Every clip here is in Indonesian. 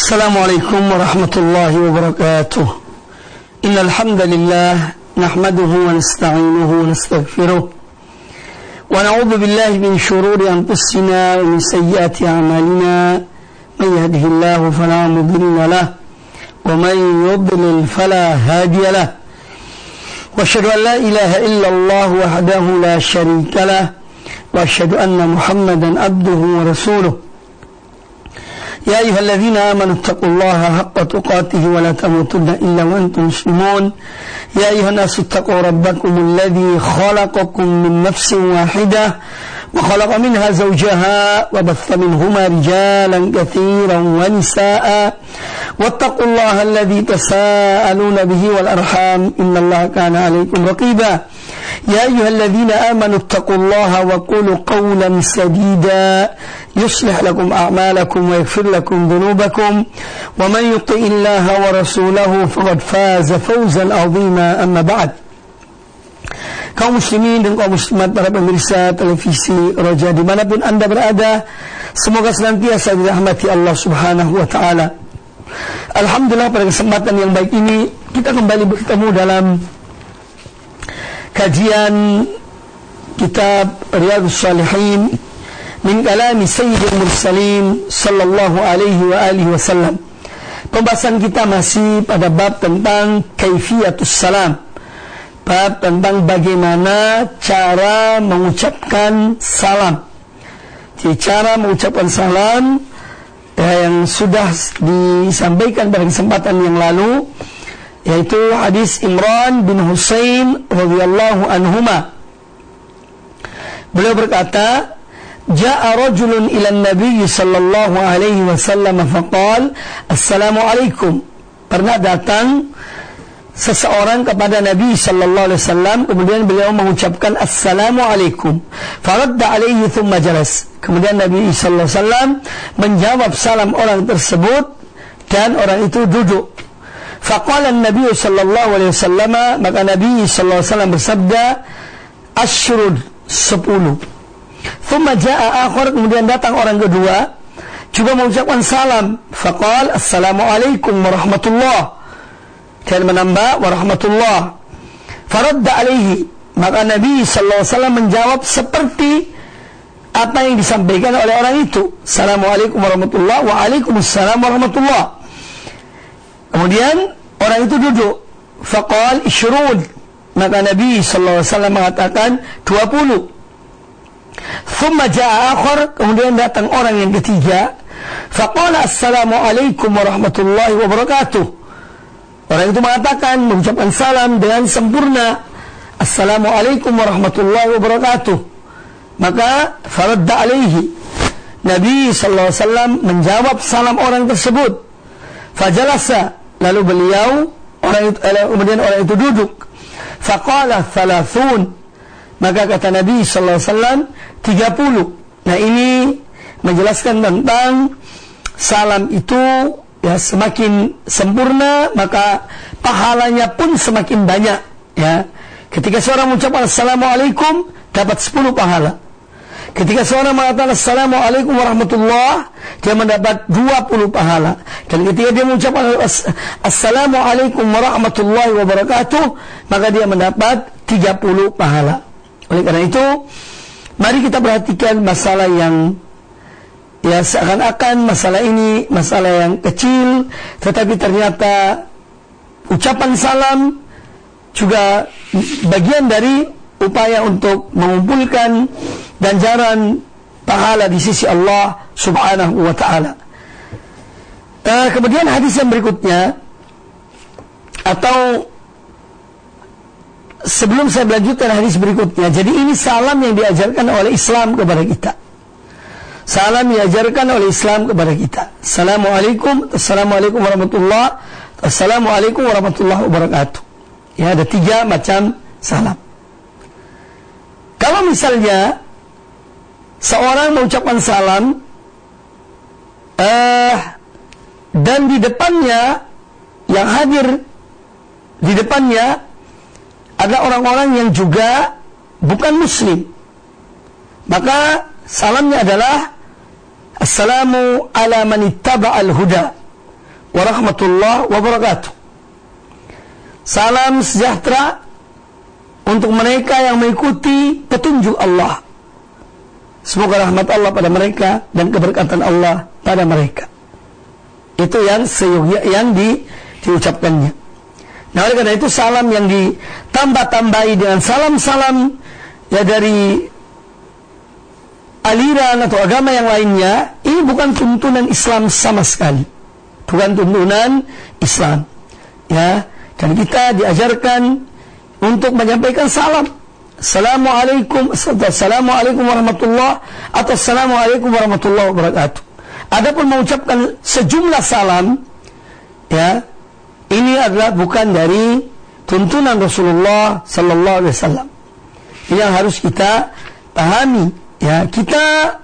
Assalamualaikum warahmatullahi wabarakatuh. Innal hamdalillah nahmaduhu wa nasta'inuhu wa nastaghfiruh wa na'udzu billahi min shururi anfusina wa min sayyiati a'malina. Man yahdihillahu fala mudilla lahu wa man yudlil fala hadiya lahu. Wa asyhadu an la ilaha illallah wahdahu la syarika lahu wa asyhadu anna Muhammadan abduhu wa rasuluh. يا أيها الذين آمنوا اتقوا الله حق تقاته ولا تموتن إلا وأنتم مسلمون يا أيها الناس اتقوا ربكم الذي خلقكم من نفس واحدة وخلق منها زوجها وبث منهما رجالا كثيرا ونساء واتقوا الله الذي تساءلون به والأرحام إن الله كان عليكم رقيبا يا أيها الذين آمنوا اتقوا الله وقولوا قولا سديدا يصلح لكم أعمالكم ويغفر لكم ذنوبكم ومن يطع الله ورسوله فقد فاز فوزا عظيما. أما بعد, kaum muslimin dan kaum muslimat, para pemirsa televisi Roja dimanapun anda berada, semoga senantiasa dirahmati Allah subhanahu wa ta'ala. Alhamdulillah, pada kesempatan yang baik ini kita kembali bertemu dalam kajian kitab Riyadhus Shalihin min kalami Sayyidil Mursalin sallallahu alaihi wa alihi wasallam. Pembahasan kita masih pada bab tentang kaifiyatus salam, bab tentang bagaimana cara mengucapkan salam. Jadi cara mengucapkan salam yang sudah disampaikan pada kesempatan yang lalu, yaitu hadis Imran bin Husain radhiyallahu anhuma. Beliau berkata, Ja'a rajulun ila an-nabiy sallallahu alaihi wasallam faqala assalamu alaikum. Pernah datang seseorang kepada Nabi sallallahu alaihi wasallam, kemudian beliau mengucapkan assalamu alaikum. Faradda alaihi thumma jalas. Kemudian Nabi sallallahu alaihi wasallam menjawab salam orang tersebut dan orang itu duduk. Faqala an-nabi sallallahu alaihi wasallam, maka Nabi sallallahu alaihi wasallam bersabda, asyrud, 10. Thumma jaa akhar, kemudian datang orang kedua juga mengucapkan salam. Faqala assalamu alaikum warahmatullah, dan menambah warahmatullah. Faradda alaihi, maka Nabi sallallahu alaihi wasallam menjawab seperti apa yang disampaikan oleh orang itu. Assalamualaikum warahmatullah, wa alaikumussalam warahmatullah. Kemudian orang itu duduk. Faqal isyrud, maka Nabi sallallahu alaihi wasallam mengatakan 20. Thumma jaa akhar, kemudian datang orang yang ketiga. Faqala assalamualaikum warahmatullahi wabarakatuh. Orang itu mengatakan, mengucapkan salam dengan sempurna, assalamualaikum warahmatullahi wabarakatuh. Maka faradda alaihi, Nabi sallallahu alaihi wasallam menjawab salam orang tersebut. Fajalasa, lalu beliau kemudian orang itu duduk. Faqala thalathun, maka kata Nabi sallallahu alaihi wasallam 30. Nah, ini menjelaskan tentang salam itu ya semakin sempurna maka pahalanya pun semakin banyak ya. Ketika seorang mengucapkan assalamualaikum dapat 10 pahala. Ketika seorang mengatakan assalamualaikum warahmatullah, dia mendapat 20 pahala. Dan ketika dia mengucapkan assalamualaikum warahmatullahi wabarakatuh, maka dia mendapat 30 pahala. Oleh karena itu, mari kita perhatikan masalah yang ya seakan-akan masalah ini masalah yang kecil, tetapi ternyata ucapan salam juga bagian dari upaya untuk mengumpulkan ganjaran pahala di sisi Allah subhanahu wa ta'ala. Kemudian hadis yang berikutnya, atau sebelum saya melanjutkan hadis berikutnya, jadi ini salam yang diajarkan oleh Islam kepada kita. Salam diajarkan oleh Islam kepada kita. Assalamualaikum, assalamualaikum warahmatullahi, assalamualaikum warahmatullahi wabarakatuh. Ya, ada 3 macam salam. Kalau misalnya seorang mengucapkan salam dan di depannya, yang hadir di depannya ada orang-orang yang juga bukan muslim, maka salamnya adalah assalamu ala man ittaba'al huda, warahmatullahi wabarakatuh. Salam sejahtera untuk mereka yang mengikuti petunjuk Allah. Semoga rahmat Allah pada mereka dan keberkatan Allah pada mereka. Itu yang diucapkannya. Nah, oleh karena itu salam yang ditambah-tambahi dengan salam-salam ya dari aliran atau agama yang lainnya, ini bukan tuntunan Islam sama sekali. Bukan tuntunan Islam. Ya, dan kita diajarkan untuk menyampaikan salam. Assalamualaikum warahmatullahi atau Assalamualaikum warahmatullahi wabarakatuh. Adapun mengucapkan sejumlah salam, ya, ini adalah bukan dari tuntunan Rasulullah sallallahu alaihi wasallam. Ini yang harus kita pahami, ya. Kita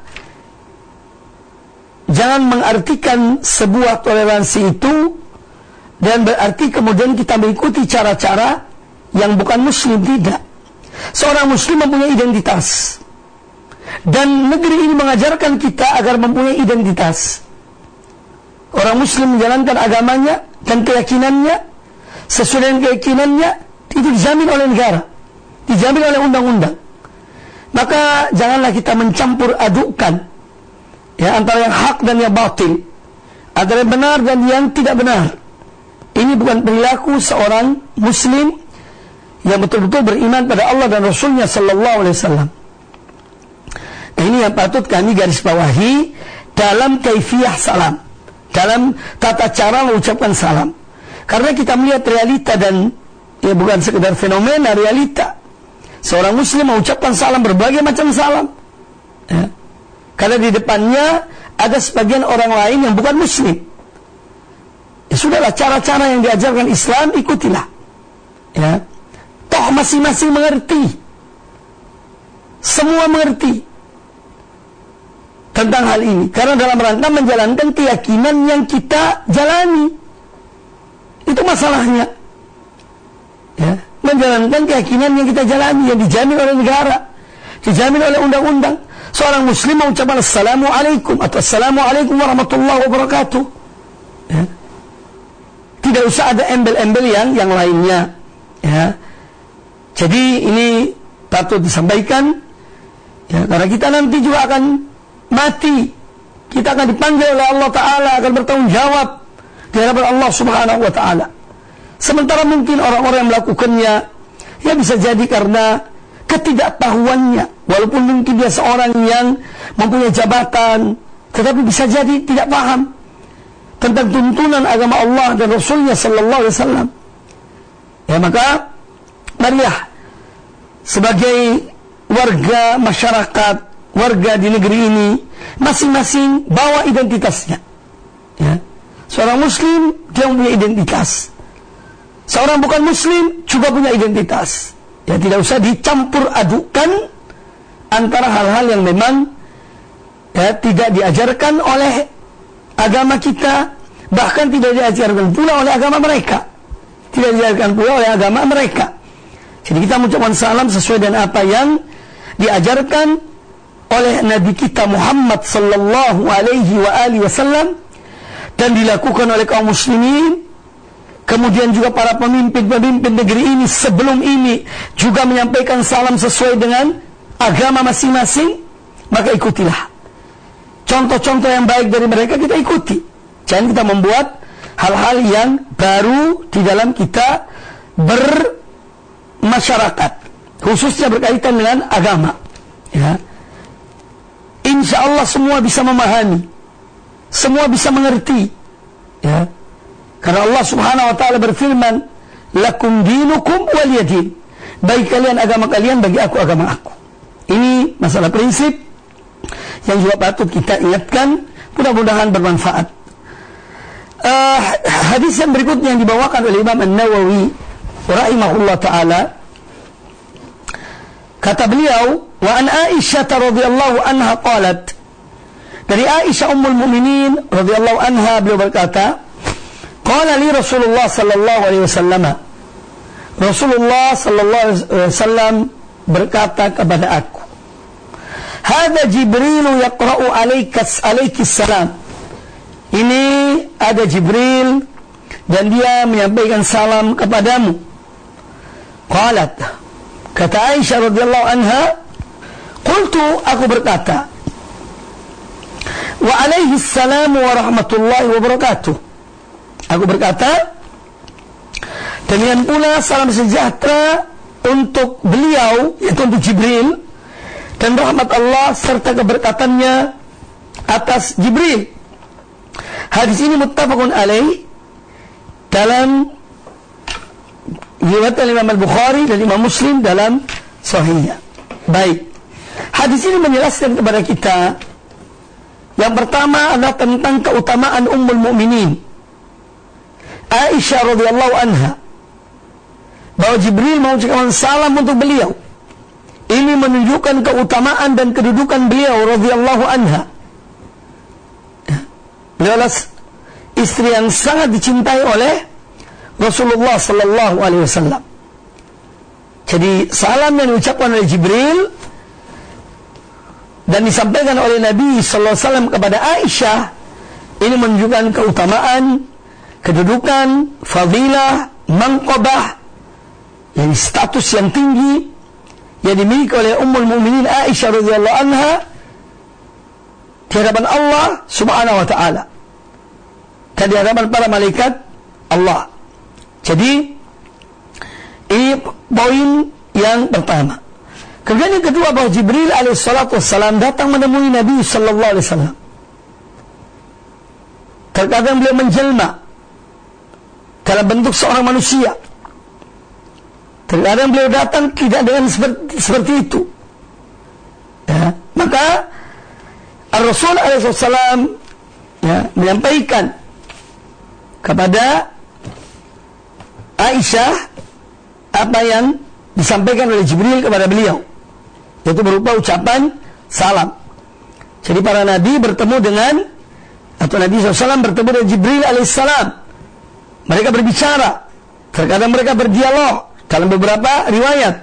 jangan mengartikan sebuah toleransi itu dan berarti kemudian kita mengikuti cara-cara yang bukan muslim. Tidak. Seorang muslim mempunyai identitas, dan negeri ini mengajarkan kita agar mempunyai identitas. Orang muslim menjalankan agamanya dan keyakinannya sesuai dengan keyakinannya, itu dijamin oleh negara, dijamin oleh undang-undang. Maka janganlah kita mencampur adukkan, ya, antara yang hak dan yang batil, antara yang benar dan yang tidak benar. Ini bukan perilaku seorang muslim yang betul-betul beriman pada Allah dan Rasulnya sallallahu alaihi wasallam. Nah, ini yang patut kami garis bawahi dalam kaifiyah salam, dalam tata cara mengucapkan salam. Karena kita melihat realita dan ya bukan sekedar fenomena, realita. Seorang muslim mengucapkan salam, berbagai macam salam. Ya. Karena di depannya ada sebagian orang lain yang bukan muslim. Ya sudahlah, cara-cara yang diajarkan Islam ikutilah. Ya. Toh masing-masing mengerti, semua mengerti tentang hal ini, karena dalam rangka menjalankan keyakinan yang kita jalani. Itu masalahnya, ya, menjalankan keyakinan yang kita jalani, yang dijamin oleh negara, dijamin oleh undang-undang. Seorang muslim mengucapkan Assalamualaikum atau Assalamualaikum warahmatullahi wabarakatuh, ya. Tidak usah ada embel-embel yang lainnya, ya. Jadi ini patut disampaikan, ya, karena kita nanti juga akan mati. Kita akan dipanggil oleh Allah Ta'ala, akan bertanggung jawab di hadapan Allah Subhanahu Wa Ta'ala. Sementara mungkin orang-orang yang melakukannya, ya bisa jadi karena ketidaktahuannya. Walaupun mungkin dia seorang yang mempunyai jabatan, tetapi bisa jadi tidak paham tentang tuntunan agama Allah dan Rasulnya Sallallahu Alaihi Wasallam. Ya, maka marilah sebagai warga masyarakat, warga di negeri ini, masing-masing bawa identitasnya. Ya. Seorang muslim dia punya identitas, seorang bukan muslim juga punya identitas. Ya, tidak usah dicampur adukkan antara hal-hal yang memang ya tidak diajarkan oleh agama kita, bahkan tidak diajarkan pula oleh agama mereka, tidak diajarkan pula oleh agama mereka. Jadi kita mengucapkan salam sesuai dengan apa yang diajarkan oleh Nabi kita Muhammad sallallahu alaihi wasallam dan dilakukan oleh kaum muslimin. Kemudian juga para pemimpin-pemimpin negeri ini sebelum ini juga menyampaikan salam sesuai dengan agama masing-masing. Maka ikutilah contoh-contoh yang baik dari mereka, kita ikuti. Jangan kita membuat hal-hal yang baru di dalam kita bermasyarakat, khususnya berkaitan dengan agama. Ya. Insya Allah semua bisa memahami, semua bisa mengerti. Ya. Karena Allah Subhanahu Wa Taala berfirman, "Lakum dinukum waliyadin." Bagi kalian agama kalian, bagi aku agama aku. Ini masalah prinsip yang juga patut kita ingatkan. Mudah-mudahan bermanfaat. Hadis yang berikutnya yang dibawakan oleh Imam An-Nawawi rahimahullah ta'ala, kata beliau, wa an Aisyah radhiyallahu anha qalat, dari Aisyah ummul mukminin radhiyallahu anha, beliau berkata, qala li Rasulullah sallallahu alaihi wasallam, Rasulullah sallallahu alaihi wasallam berkata kepada aku, hadza Jibril yaqra'u alaiki salam. Ini ada Jibril dan dia menyampaikan salam kepadamu. Qalat, kata Aisyah radhiyallahu anha, qultu, aku berkata, wa alaihi assalamu wa rahmatullahi wa barakatuh. Aku berkata, demikian pula salam sejahtera untuk beliau, yaitu untuk Jibril, dan rahmat Allah serta keberkatannya atas Jibril. Hadis ini muttafaqun alaih dalam riwayat Imam Al-Bukhari dan Imam Muslim dalam sahihnya. Baik. Hadis ini menjelaskan kepada kita, yang pertama adalah tentang keutamaan Ummul Mukminin Aisyah radhiyallahu anha, bahwa Jibril mengucapkan salam untuk beliau. Ini menunjukkan keutamaan dan kedudukan beliau radhiyallahu anha. Beliau adalah istri yang sangat dicintai oleh Rasulullah sallallahu alaihi wasallam. Jadi salam yang diucapkan oleh Jibril dan disampaikan oleh Nabi sallallahu alaihi wasallam kepada Aisyah, ini menunjukkan keutamaan, kedudukan, fadilah, manqabah, yang status yang tinggi yang dimiliki oleh Ummul Mukminin Aisyah radhiyallahu anha di hadapan Allah Subhanahu wa taala dan di hadapan para malaikat Allah. Jadi ini poin yang pertama. Kemudian yang kedua, bahwa Jibril alaihissalatu wassalam datang menemui Nabi sallallahu alaihi wasallam. Terkadang beliau menjelma dalam bentuk seorang manusia. Terkadang beliau datang tidak dengan seperti itu. Ya, maka Rasul alaihissalam menyampaikan kepada Aisyah apa yang disampaikan oleh Jibril kepada beliau, yaitu berupa ucapan salam. Jadi para nabi bertemu dengan, atau Nabi SAW bertemu dengan Jibril alaihissalam. Mereka berbicara, terkadang mereka berdialog dalam beberapa riwayat.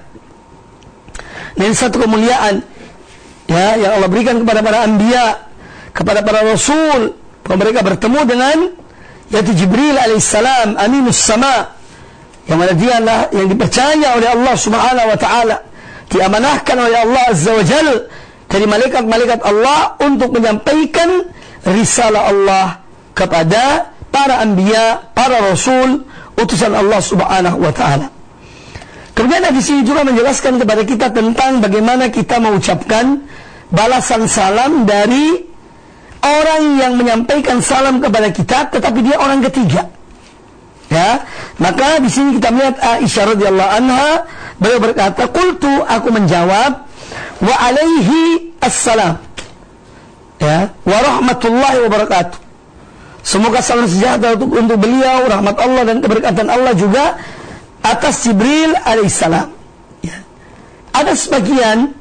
Ini satu kemuliaan ya yang Allah berikan kepada para anbiya, kepada para rasul, bahwa mereka bertemu dengan, yaitu Jibril alaihissalam, aminus sama, yang mana dialah yang dipercaya oleh Allah Subhanahu wa taala, diamanahkan oleh Allah Azza wa Jalla dari malaikat-malaikat Allah untuk menyampaikan risalah Allah kepada para anbiya, para rasul, utusan Allah Subhanahu wa taala. Kemudian di sini juga menjelaskan kepada kita tentang bagaimana kita mengucapkan balasan salam dari orang yang menyampaikan salam kepada kita, tetapi dia orang ketiga. Ya, maka di sini kita melihat Aisyah radhiyallahu anha, beliau berkata, qultu, aku menjawab, wa alaihi assalam, ya, wa rahmatullahi wa barakatuh. Semoga salam sejahtera untuk beliau, rahmat Allah dan keberkatan Allah juga atas Jibril alaihissalam. Ya. Ada sebagian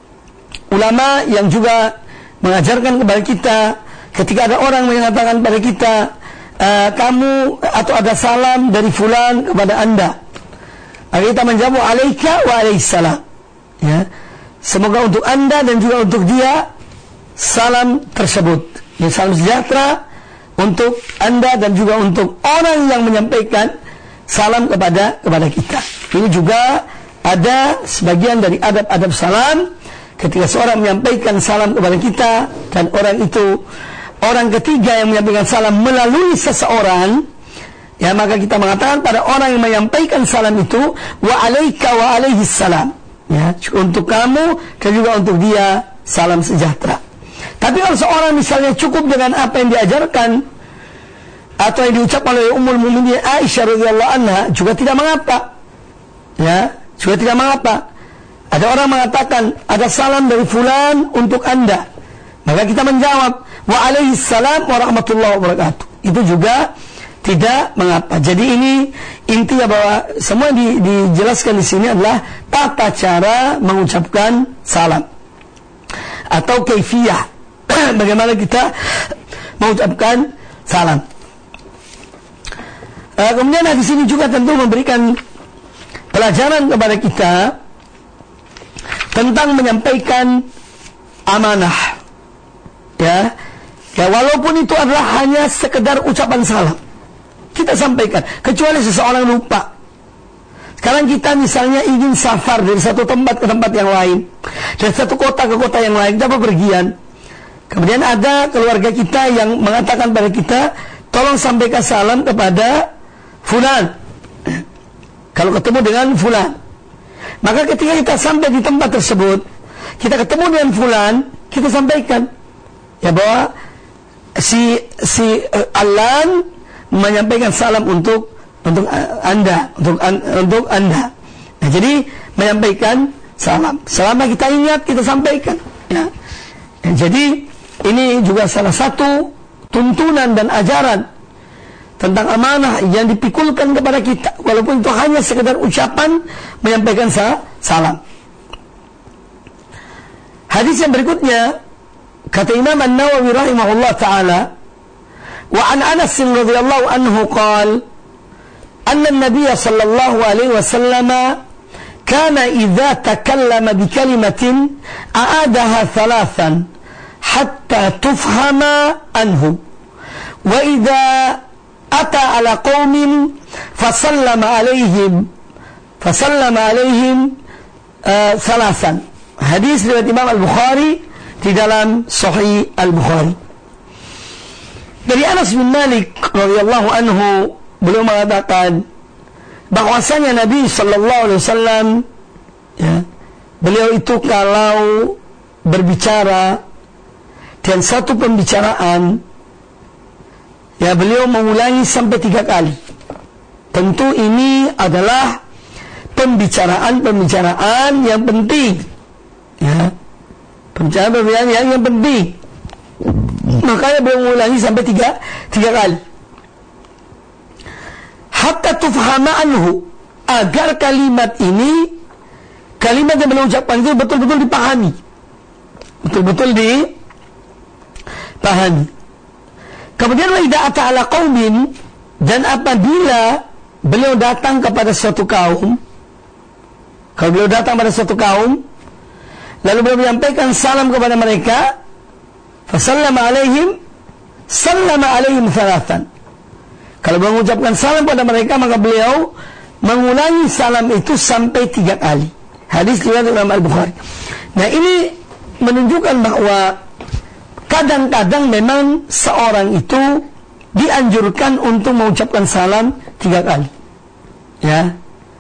ulama yang juga mengajarkan kepada kita, ketika ada orang mengatakan kepada kita, kamu atau ada salam dari fulan kepada anda, maka kita menjawab alaika wa alaihissalam, ya, semoga untuk anda dan juga untuk dia salam tersebut, ya, salam sejahtera untuk anda dan juga untuk orang yang menyampaikan salam kepada kita. Ini juga ada sebagian dari adab-adab salam, ketika seorang menyampaikan salam kepada kita dan orang itu orang ketiga yang menyampaikan salam melalui seseorang, ya, maka kita mengatakan pada orang yang menyampaikan salam itu, wa alaika wa alaihi salam, ya, untuk kamu dan juga untuk dia salam sejahtera. Tapi kalau seorang misalnya cukup dengan apa yang diajarkan atau yang diucapkan oleh Ummul Mukminin Aisyah radhiyallahu anha, juga tidak mengapa, ya, juga tidak mengapa. Ada orang mengatakan ada salam dari fulan untuk anda, maka kita menjawab wa alaihi salam wa rahmatullahi wa barakatuh. Itu juga tidak mengapa. Jadi ini intinya bahwa semua dijelaskan di sini adalah tata cara mengucapkan salam atau kaifiyah bagaimana kita mengucapkan salam. Kemudian di sini juga tentu memberikan pelajaran kepada kita tentang menyampaikan amanah, ya, Ya, walaupun itu adalah hanya sekedar ucapan salam, kita sampaikan. Kecuali seseorang lupa. Sekarang kita misalnya ingin safar dari satu tempat ke tempat yang lain, dari satu kota ke kota yang lain, kita bepergian. Kemudian ada keluarga kita yang mengatakan pada kita, tolong sampaikan salam kepada fulan. Kalau ketemu dengan fulan, maka ketika kita sampai di tempat tersebut, kita ketemu dengan fulan, kita sampaikan ya bahwa si Alan menyampaikan salam untuk Anda, untuk Anda. Nah, jadi menyampaikan salam. Selama kita ingat, kita sampaikan. Ya. Jadi ini juga salah satu tuntunan dan ajaran tentang amanah yang dipikulkan kepada kita, walaupun itu hanya sekedar ucapan menyampaikan salam. Hadis yang berikutnya, kata Imam An-Nawawi rahimahullah ta'ala, wa an Anas radhiyallahu anhu qala anna an-nabiy sallallahu alaihi wasallam kana idza takallama bi kalimatin a'adaha thalathan hatta tufhama anhu wa idza ata ala qaumin fasallama alaihim thalathan. Hadis riwayat Imam Al-Bukhari di dalam Sahih Al-Bukhari. Dari Anas bin Malik radhiyallahu anhu, beliau mengatakan bahwasanya Nabi sallallahu alaihi wasallam, ya, beliau itu kalau berbicara dan satu pembicaraan, ya, beliau mengulangi sampai 3 kali. Tentu ini adalah pembicaraan yang penting, ya, pembicaraan yang penting. Makanya beliau mengulangi sampai 3 kali. Hatta tufhama anhu, agar kalimat ini, kalimat yang beliau ucapkan itu betul-betul dipahami, betul-betul dipahami. Kemudian wa idza ata ala qaumin, dan apabila beliau datang kepada suatu kaum, kalau beliau datang pada suatu kaum, lalu beliau menyampaikan salam kepada mereka, fasallama alaihim thalathan. Kalau beliau mengucapkan salam pada mereka, maka beliau mengulangi salam itu sampai 3 kali. Hadis riwayat Imam Al-Bukhari. Nah, ini menunjukkan bahwa kadang-kadang memang seorang itu dianjurkan untuk mengucapkan salam 3 kali. Ya.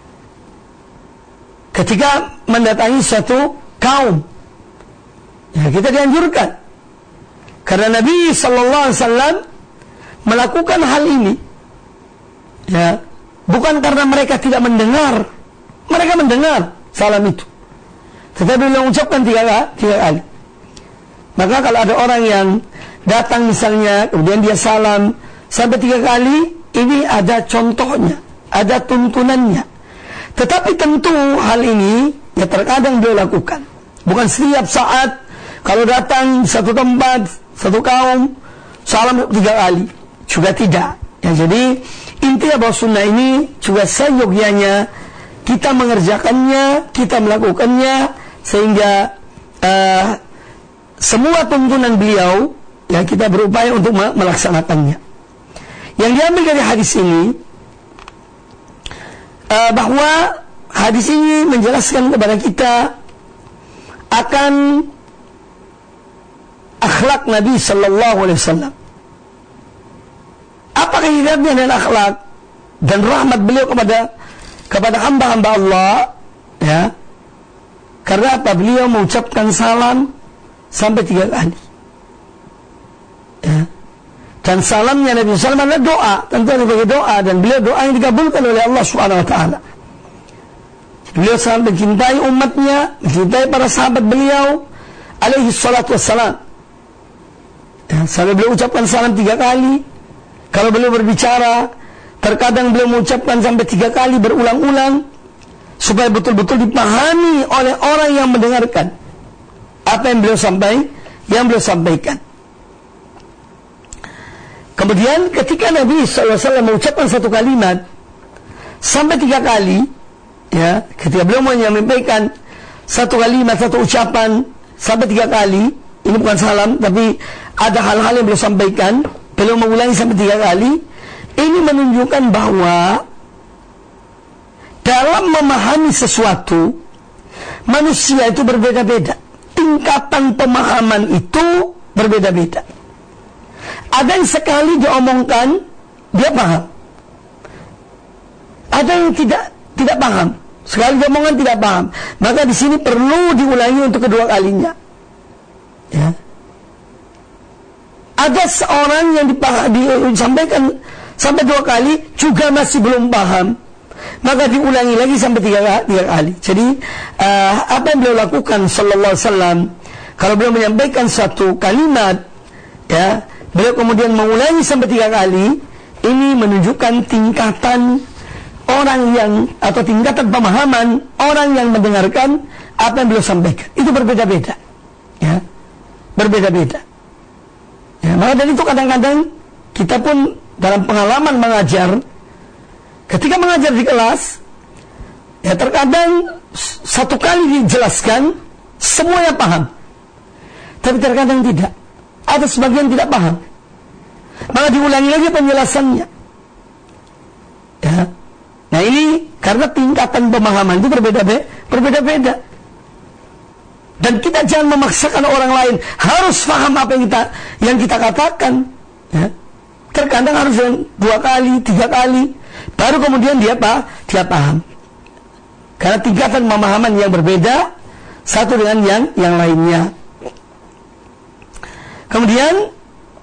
Ketika mendatangi suatu kaum, ya, kita dianjurkan. Karena Nabi sallallahu alaihi wasallam melakukan hal ini, ya, bukan karena mereka tidak mendengar. Mereka mendengar salam itu, tetapi beliau mengucapkan 3 kali. Maka kalau ada orang yang datang misalnya, kemudian dia salam sampai 3 kali, ini ada contohnya, ada tuntunannya. Tetapi tentu hal ini ya terkadang beliau lakukan. Bukan setiap saat kalau datang satu tempat, satu kaum, salam 3 kali. Juga tidak. Ya, jadi intinya bahwa sunnah ini juga seyogyanya kita mengerjakannya, kita melakukannya, sehingga semua tuntunan beliau, ya, kita berupaya untuk melaksanakannya. Yang diambil dari hadis ini, bahwa hadis ini menjelaskan kepada kita akan akhlak Nabi sallallahu alaihi wasallam. Apa kaitannya dengan akhlak dan rahmat beliau kepada hamba-hamba Allah, ya? Karena apa? Beliau mengucapkan salam sampai 3 kali. Ya. Dan salamnya Nabi sallallahu alaihi wasallam adalah doa, tentu sebagai doa, dan beliau doa yang dikabulkan oleh Allah Subhanahu wa taala. Beliau sangat mencintai umatnya, mencintai para sahabat beliau alaihi salatu wassalam. Ya, sampai beliau ucapkan salam 3 kali. Kalau beliau berbicara, terkadang beliau mengucapkan sampai 3 kali berulang-ulang, supaya betul-betul dipahami oleh orang yang mendengarkan apa yang beliau sampaikan. Kemudian ketika Nabi SAW mengucapkan satu kalimat sampai 3 kali, ya, ketika beliau menyampaikan satu kalimat, satu ucapan sampai 3 kali, ini bukan salam, tapi ada hal-hal yang beliau sampaikan, beliau mengulangi sampai 3 kali. Ini menunjukkan bahwa dalam memahami sesuatu, manusia itu berbeda-beda. Tingkatan pemahaman itu berbeda-beda. Ada yang sekali diomongkan, dia paham. Ada yang tidak paham. Sekali diomongkan tidak paham. Maka di sini perlu diulangi untuk kedua kalinya. Ya. Ada seorang yang disampaikan sampai 2 kali juga masih belum paham, maka diulangi lagi sampai 3 kali. Jadi apa yang beliau lakukan sallallahu alaihi wasallam, kalau beliau menyampaikan satu kalimat, ya, beliau kemudian mengulangi sampai 3 kali, ini menunjukkan tingkatan orang yang, atau tingkatan pemahaman orang yang mendengarkan apa yang beliau sampaikan. Itu berbeda-beda, ya, berbeda-beda. Ya, maka dari itu kadang-kadang kita pun dalam pengalaman mengajar, ketika mengajar di kelas, ya terkadang satu kali dijelaskan semuanya paham, tapi terkadang tidak. Ada sebagian tidak paham, maka diulangi lagi penjelasannya. Ya. Nah ini karena tingkatan pemahaman itu berbeda-beda. Dan kita jangan memaksakan orang lain harus paham apa yang kita katakan. Ya. Terkadang harus 2 kali, 3 kali, baru kemudian dia paham. Karena tingkatan pemahaman yang berbeda satu dengan yang lainnya. Kemudian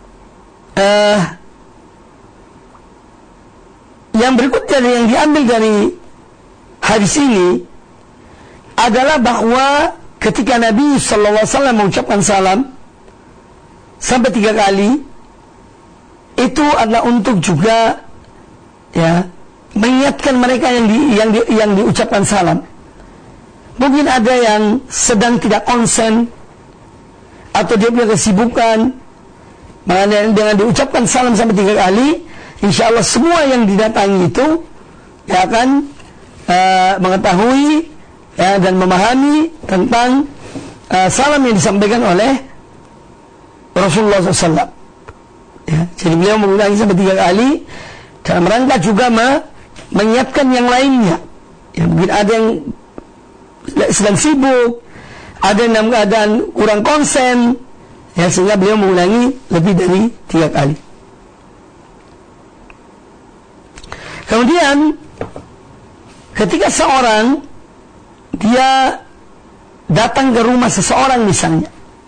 yang berikutnya yang diambil dari hadis ini adalah bahwa ketika Nabi sallallahu alaihi wasallam mengucapkan salam sampai 3 kali, itu adalah untuk juga, ya, mengingatkan mereka yang diucapkan salam. Mungkin ada yang sedang tidak konsen atau dia punya kesibukan, maka dengan diucapkan salam sampai 3 kali, insya Allah semua yang didatangi itu ya akan mengetahui, ya, dan memahami tentang salam yang disampaikan oleh Rasulullah SAW. Ya, jadi beliau mengulangi sampai 3 kali dalam rangka juga menyiapkan yang lainnya. Ya, mungkin ada yang sedang sibuk, ada yang dalam keadaan kurang konsen, ya, sehingga beliau mengulangi lebih dari 3 kali. Kemudian ketika seorang dia datang ke rumah seseorang misalnya,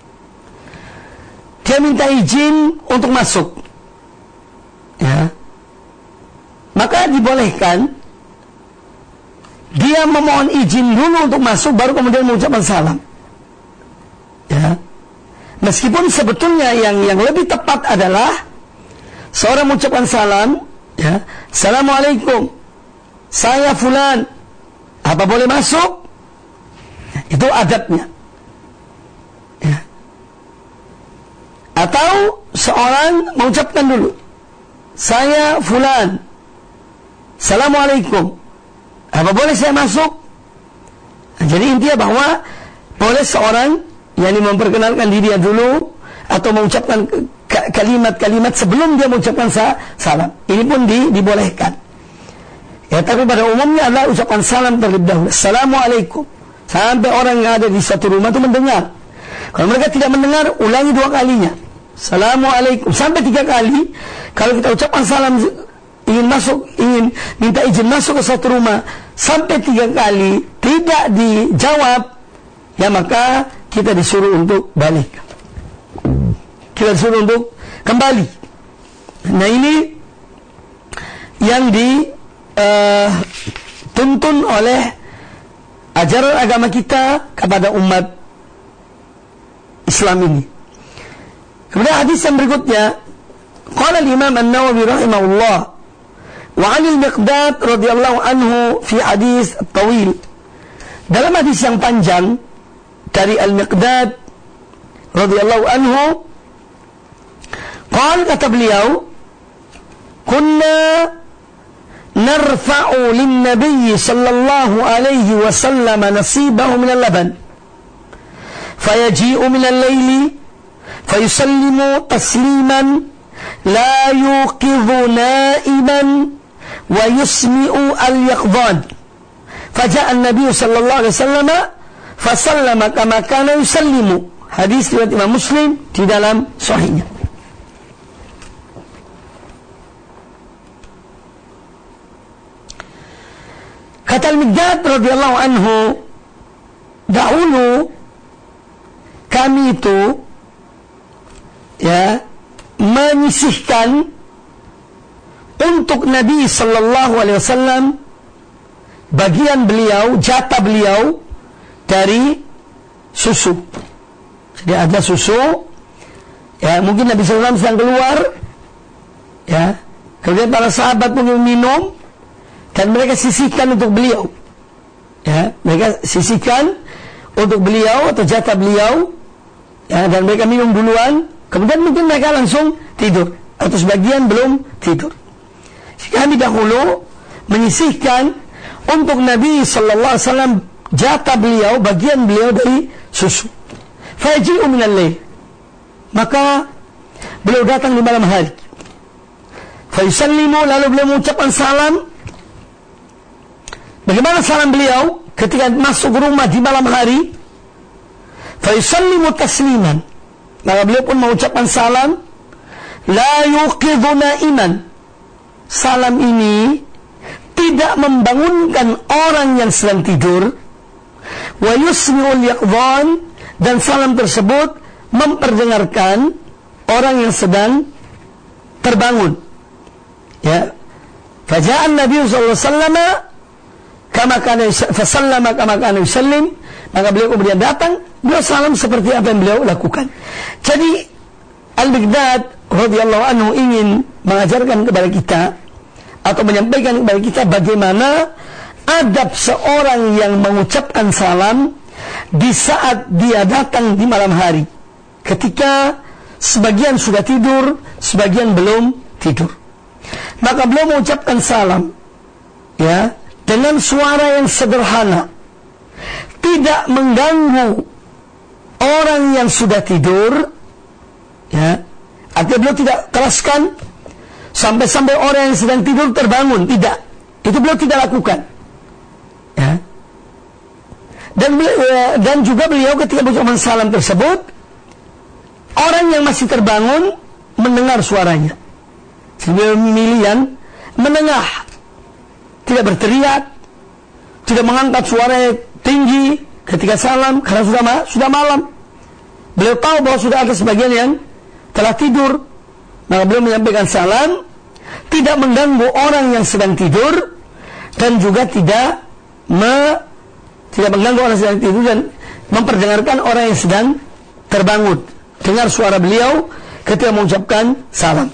dia minta izin untuk masuk, ya, maka dibolehkan dia memohon izin dulu untuk masuk, baru kemudian mengucapkan salam. Ya, meskipun sebetulnya yang lebih tepat adalah seorang mengucapkan salam, ya, Assalamualaikum, saya fulan, apa boleh masuk? Itu adabnya. Ya. Atau seorang mengucapkan dulu, saya fulan, Assalamualaikum, apa boleh saya masuk? Nah, jadi intinya bahwa boleh seorang yang memperkenalkan diri dulu atau mengucapkan kalimat-kalimat sebelum dia mengucapkan salam. Ini pun dibolehkan. Ya, tapi pada umumnya adalah ucapan salam terlebih dahulu, Assalamualaikum, sampai orang yang ada di satu rumah itu mendengar. Kalau mereka tidak mendengar, ulangi 2 kalinya, Assalamualaikum, sampai 3 kali. Kalau kita ucapkan salam, ingin minta izin masuk ke satu rumah, sampai 3 kali tidak dijawab, ya maka kita disuruh untuk balik. Kita disuruh untuk kembali. Nah ini yang dituntun oleh ajaran agama kita kepada umat Islam ini. Kemudian hadis yang berikutnya, qala al-Imam An-Nawawi rahimahullah, wa 'anil Miqdad radhiyallahu anhu fi hadis tawil. Dalam hadis yang panjang dari Al-Miqdad radhiyallahu anhu, qala, kata beliau, kunna narfa'u lin-nabiy sallallahu alaihi wasallam nasibahu min al-laban fayaji'u min al-laili fayusallimu tasliman la yuqidhu na'iman wa yusmi'u al-yaqdhan. Faja'a an-nabiy sallallahu alaihi wasallam fasallama kama kana yusallimu. Hadis riwayat Imam Muslim di dalam sahihnya. Kata Al-Miqdad radhiyallahu anhu, dahulu kami itu menyisihkan untuk Nabi sallallahu alaihi wasallam bagian beliau, jatah beliau dari susu. Jadi ada susu, mungkin Nabi sallallahu alaihi wasallam sedang keluar, kemudian para sahabat pun minum, dan mereka sisihkan untuk beliau. Mereka sisihkan untuk beliau atau jatah beliau, dan mereka minum duluan, kemudian mungkin mereka langsung tidur, atau sebagian belum tidur. Kami dahulu menyisihkan untuk Nabi sallallahu alaihi wasallam jatah beliau, bagian beliau dari susu. Faji'u minal lail, maka beliau datang di malam hari. Fayusallimu, lalu beliau mengucapkan salam. Bagaimana salam beliau ketika masuk rumah di malam hari? Fayusallimu tasliman, maka beliau pun mengucapkan salam. La yuqidhu na'iman, salam ini tidak membangunkan orang yang sedang tidur. Wa yusmi'ul yaqdhan, dan salam tersebut memperdengarkan orang yang sedang terbangun. Faja'a an-nabiy sallallahu alaihi wasallam kama kana fasallama kama kana yusallim, maka beliau kemudian datang, beliau salam seperti apa yang beliau lakukan. Jadi Al-Miqdad radhiyallahu anhu ingin mengajarkan kepada kita atau menyampaikan kepada kita bagaimana adab seorang yang mengucapkan salam di saat dia datang di malam hari, ketika sebagian sudah tidur, sebagian belum tidur. Maka beliau mengucapkan salam dengan suara yang sederhana, tidak mengganggu orang yang sudah tidur, artinya beliau tidak keraskan sampai orang yang sedang tidur terbangun, tidak. Itu beliau tidak lakukan. Dan juga beliau ketika mengucapkan salam tersebut, orang yang masih terbangun mendengar suaranya. Beliau memilih yang menengah, tidak berteriak, tidak mengangkat suara tinggi ketika salam, karena sudah malam. Beliau tahu bahwa sudah ada sebagian yang telah tidur, maka beliau menyampaikan salam, tidak mengganggu orang yang sedang tidur, dan juga tidak mengganggu orang yang sedang tidur, dan memperdengarkan orang yang sedang terbangun. Dengar suara beliau ketika mengucapkan salam.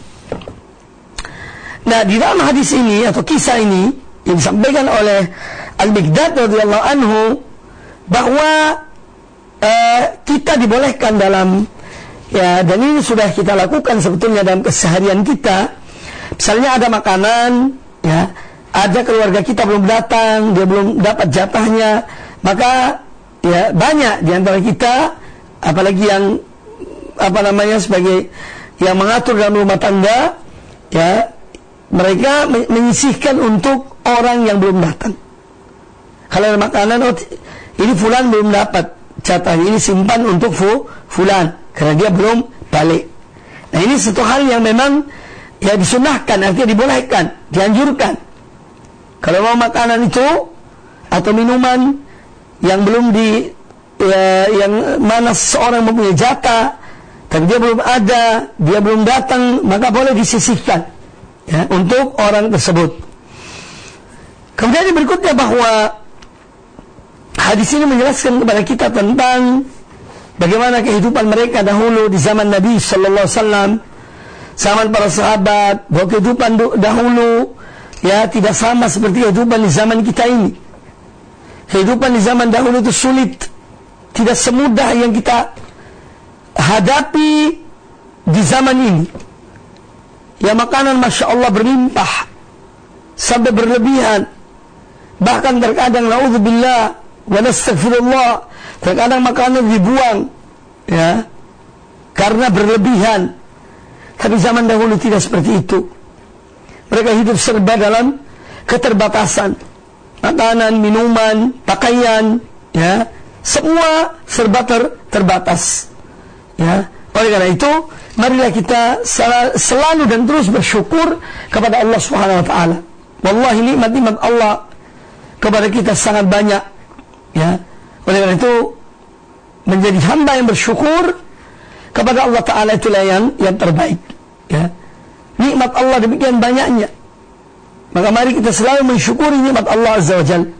Nah, di dalam hadis ini atau kisah ini yang disampaikan oleh Al-Miqdad radhiyallahu anhu, bahwa kita dibolehkan dalam, dan ini sudah kita lakukan sebetulnya dalam keseharian kita. Misalnya ada makanan, ada keluarga kita belum datang, dia belum dapat jatahnya, maka banyak di antara kita, apalagi yang sebagai yang mengatur dalam rumah tangga, mereka menyisihkan untuk orang yang belum datang. Kalau ada makanan, ini fulan belum dapat jatahnya, ini simpan untuk fulan karena dia belum balik. Nah, ini satu hal yang memang disunahkan, artinya dibolehkan, dianjurkan. Kalau mau makanan itu atau minuman yang belum yang mana seorang mempunyai jatah, tapi dia belum ada, dia belum datang, maka boleh disisihkan untuk orang tersebut. Kemudian yang berikutnya, bahwa hadis ini menjelaskan kepada kita tentang bagaimana kehidupan mereka dahulu di zaman Nabi sallallahu alaihi wasallam, zaman para sahabat, bahwa kehidupan dahulu tidak sama seperti kehidupan di zaman kita ini. Kehidupan di zaman dahulu itu sulit, tidak semudah yang kita hadapi di zaman ini. Makanan Masya Allah berlimpah sampai berlebihan, bahkan terkadang na'udzubillah wa nastaghfirullah, terkadang makanan dibuang karena berlebihan. Tapi zaman dahulu tidak seperti itu. Mereka hidup serba dalam keterbatasan. Makanan, minuman, pakaian, ya, semua serba terbatas. Ya, oleh karena itu, marilah kita selalu dan terus bersyukur kepada Allah Subhanahu wa taala. Wallahi nikmat-nikmat Allah kepada kita sangat banyak. Ya. Oleh karena itu, menjadi hamba yang bersyukur kepada Allah taala itulah yang terbaik. Ya. Nikmat Allah demikian banyaknya. Maka mari kita selalu mensyukuri nikmat Allah Azza wa Jalla.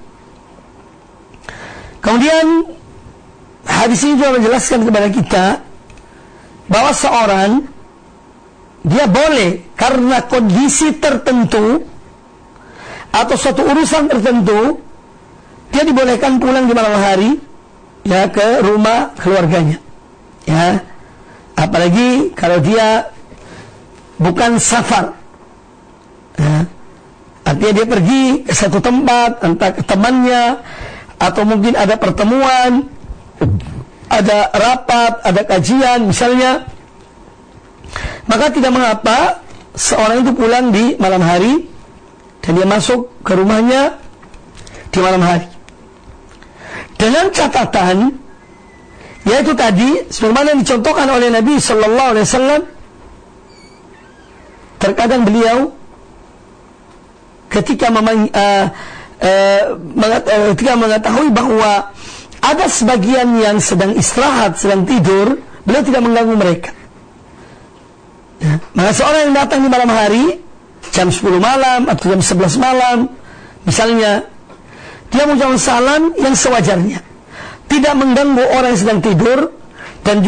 Kemudian hadis ini juga menjelaskan kepada kita bahwa seorang dia boleh karena kondisi tertentu atau suatu urusan tertentu, dia dibolehkan pulang di malam hari, ya, ke rumah keluarganya. Ya. Apalagi kalau dia bukan safar. Ya. Artinya dia pergi ke satu tempat, entah ke temannya, atau mungkin ada pertemuan, ada rapat, ada kajian misalnya. Maka tidak mengapa seorang itu pulang di malam hari dan dia masuk ke rumahnya di malam hari. Dengan catatan, yaitu tadi sebagaimana dicontohkan oleh Nabi sallallahu alaihi wasallam, terkadang beliau ketika mengetahui bahwa ada sebagian yang sedang istirahat, sedang tidur, beliau tidak mengganggu mereka. Ya. Maka seorang yang datang di malam hari, jam 10 malam atau jam 11 malam, misalnya, dia mengucapkan salam yang sewajarnya, tidak mengganggu orang yang sedang tidur, dan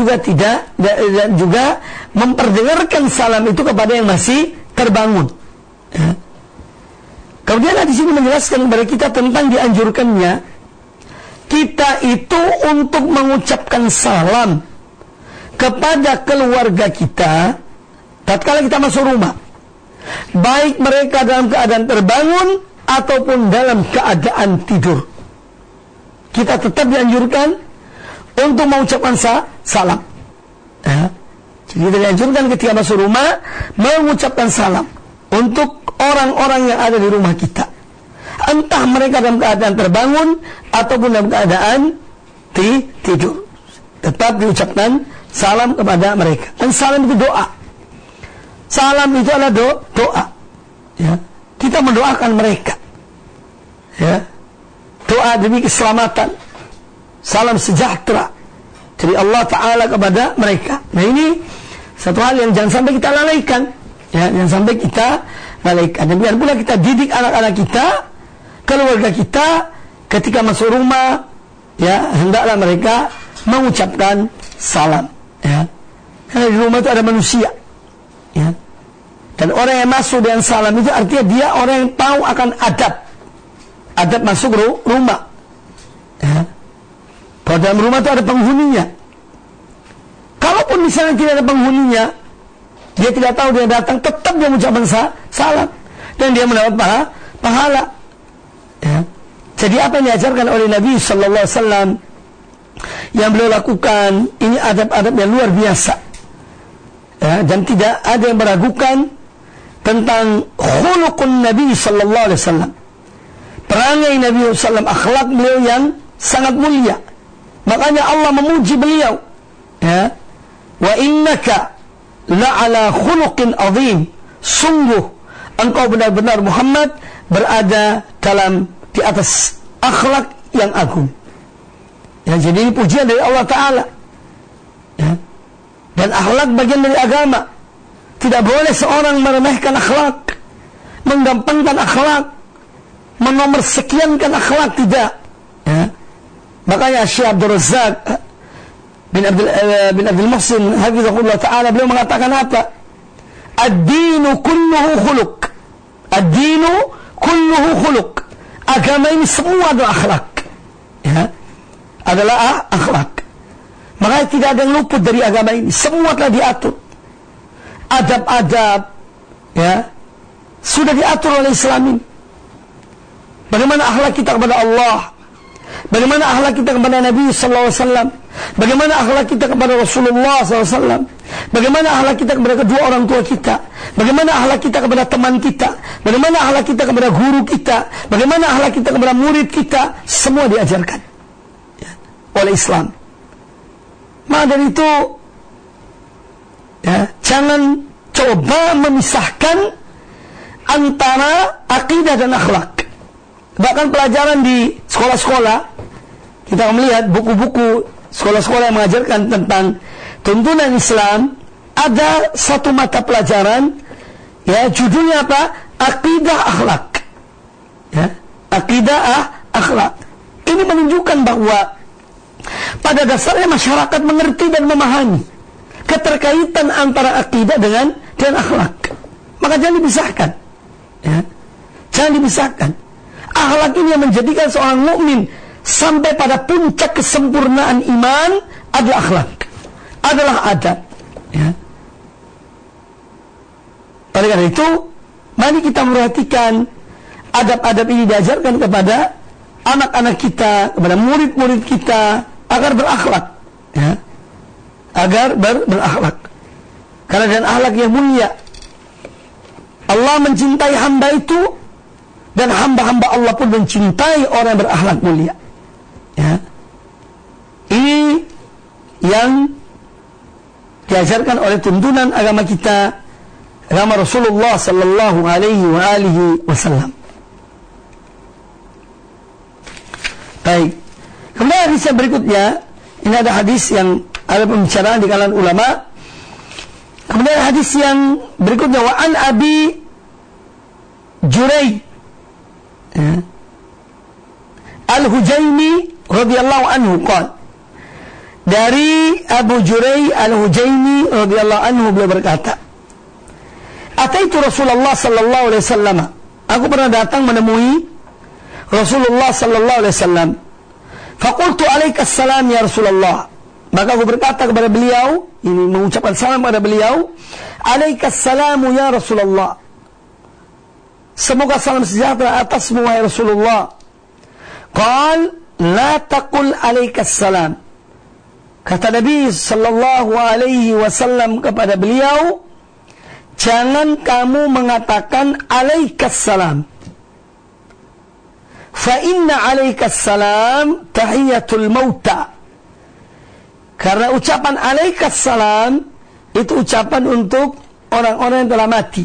juga memperdengarkan salam itu kepada yang masih terbangun. Ya. Kemudian di sini menjelaskan kepada kita tentang dianjurkannya kita itu untuk mengucapkan salam kepada keluarga kita tatkala kita masuk rumah, baik mereka dalam keadaan terbangun ataupun dalam keadaan tidur. Kita tetap dianjurkan untuk mengucapkan salam. Ya. Jadi kita dianjurkan ketika masuk rumah mengucapkan salam untuk orang-orang yang ada di rumah kita, entah mereka dalam keadaan terbangun ataupun dalam keadaan tidur, tetap diucapkan salam kepada mereka. Dan salam itu doa. Salam itu adalah doa. Ya. Kita mendoakan mereka. Ya. Doa demi keselamatan, salam sejahtera dari Allah Ta'ala kepada mereka. Nah, ini satu hal yang jangan sampai kita lalaikan. Ya, jangan sampai kita lalaikan. Dan biar pula kita didik anak-anak kita, keluarga kita, ketika masuk rumah, ya, hendaklah mereka mengucapkan salam. Ya. Karena di rumah itu ada manusia. Ya. Dan orang yang masuk dengan salam itu artinya dia orang yang tahu akan adab. Adab masuk rumah. Ya. Bahwa dalam rumah itu ada penghuninya. Kalaupun misalnya tidak ada penghuninya, dia tidak tahu dia datang, tetap dia mengucapkan salam dan dia mendapat pahala. Ya. Jadi apa yang diajarkan oleh Nabi sallallahu alaihi wasallam yang beliau lakukan ini adab-adab yang luar biasa. Ya, dan tidak ada yang meragukan tentang khuluqun Nabi sallallahu alaihi wasallam. Perangai Nabi sallallahu alaihi wasallam, akhlak beliau yang sangat mulia. Makanya Allah memuji beliau. Ya. Wa innaka la'ala khuluqin azim. Sungguh engkau benar-benar Muhammad berada di atas akhlak yang agung. Ya, jadi ini pujian dari Allah Ta'ala. Ya. Dan akhlak bagian dari agama. Tidak boleh seorang meremehkan akhlak, menggampangkan akhlak, menomorssekiankan akhlak, tidak. Ya. Makanya Syekh Abdul Razak bin Abdul Muhsin hafizahullah ta'ala beliau mengatakan apa? Ad-dinu kulluhu khuluq. Ad-dinu kulluhu khuluq. Agama ini semua adalah akhlak. Ya. Adalah akhlak. Makanya tidak ada yang luput dari agama ini. Semua telah diatur. Adab-adab, ya, sudah diatur oleh Islam ini. Bagaimana akhlak kita kepada Allah, bagaimana akhlak kita kepada Nabi sallallahu alaihi wasallam, Bagaimana akhlak kita kepada Rasulullah SAW? Bagaimana akhlak kita kepada kedua orang tua kita? Bagaimana akhlak kita kepada teman kita? Bagaimana akhlak kita kepada guru kita? Bagaimana akhlak kita kepada murid kita? Semua diajarkan oleh Islam. Maka dari itu, jangan coba memisahkan antara akidah dan akhlak. Bahkan pelajaran di sekolah-sekolah, kita melihat buku-buku sekolah-sekolah yang mengajarkan tentang tuntunan Islam, ada satu mata pelajaran, judulnya apa? Akidah akhlak. Akidah akhlak. Ini menunjukkan bahwa pada dasarnya masyarakat mengerti dan memahami keterkaitan antara akidah dengan akhlak. Maka jangan dipisahkan. Jangan dipisahkan. Akhlak ini yang menjadikan seorang mukmin sampai pada puncak kesempurnaan iman adalah akhlak, adalah adab. Oleh karena itu, mari kita memperhatikan adab-adab ini diajarkan kepada anak-anak kita, kepada murid-murid kita, agar berakhlak, agar berakhlak. Karena dengan akhlak yang mulia, Allah mencintai hamba itu, dan hamba-hamba Allah pun mencintai orang yang berakhlak mulia. Ini yang diajarkan oleh tuntunan agama kita, agama Rasulullah sallallahu alaihi wasallam. Baik. Kemudian hadis yang berikutnya, ini ada hadis yang ada pembicaraan di kalangan ulama. Kemudian hadis yang berikutnya, wa an Abi Jurai Al-Hujaimi radhiyallahu anhu qala, dari Abu Jurai Al-Hujaimi radhiyallahu anhu beliau berkata, ataitu Rasulullah sallallahu alaihi wasallam, aku pernah datang menemui Rasulullah sallallahu alaihi wasallam. Faqultu alaika assalam ya Rasulullah, maka aku berkata kepada beliau, ini mengucapkan salam kepada beliau, alaika assalamu ya Rasulullah, semoga salam sejahtera atasmu wahai Rasulullah. Qal la taqul alaika assalam, kata Nabi sallallahu alaihi wasallam kepada beliau, jangan kamu mengatakan alaikassalam. Fa inna alaikassalam tahiyatul mauta. Karena ucapan alaikassalam itu ucapan untuk orang-orang yang telah mati.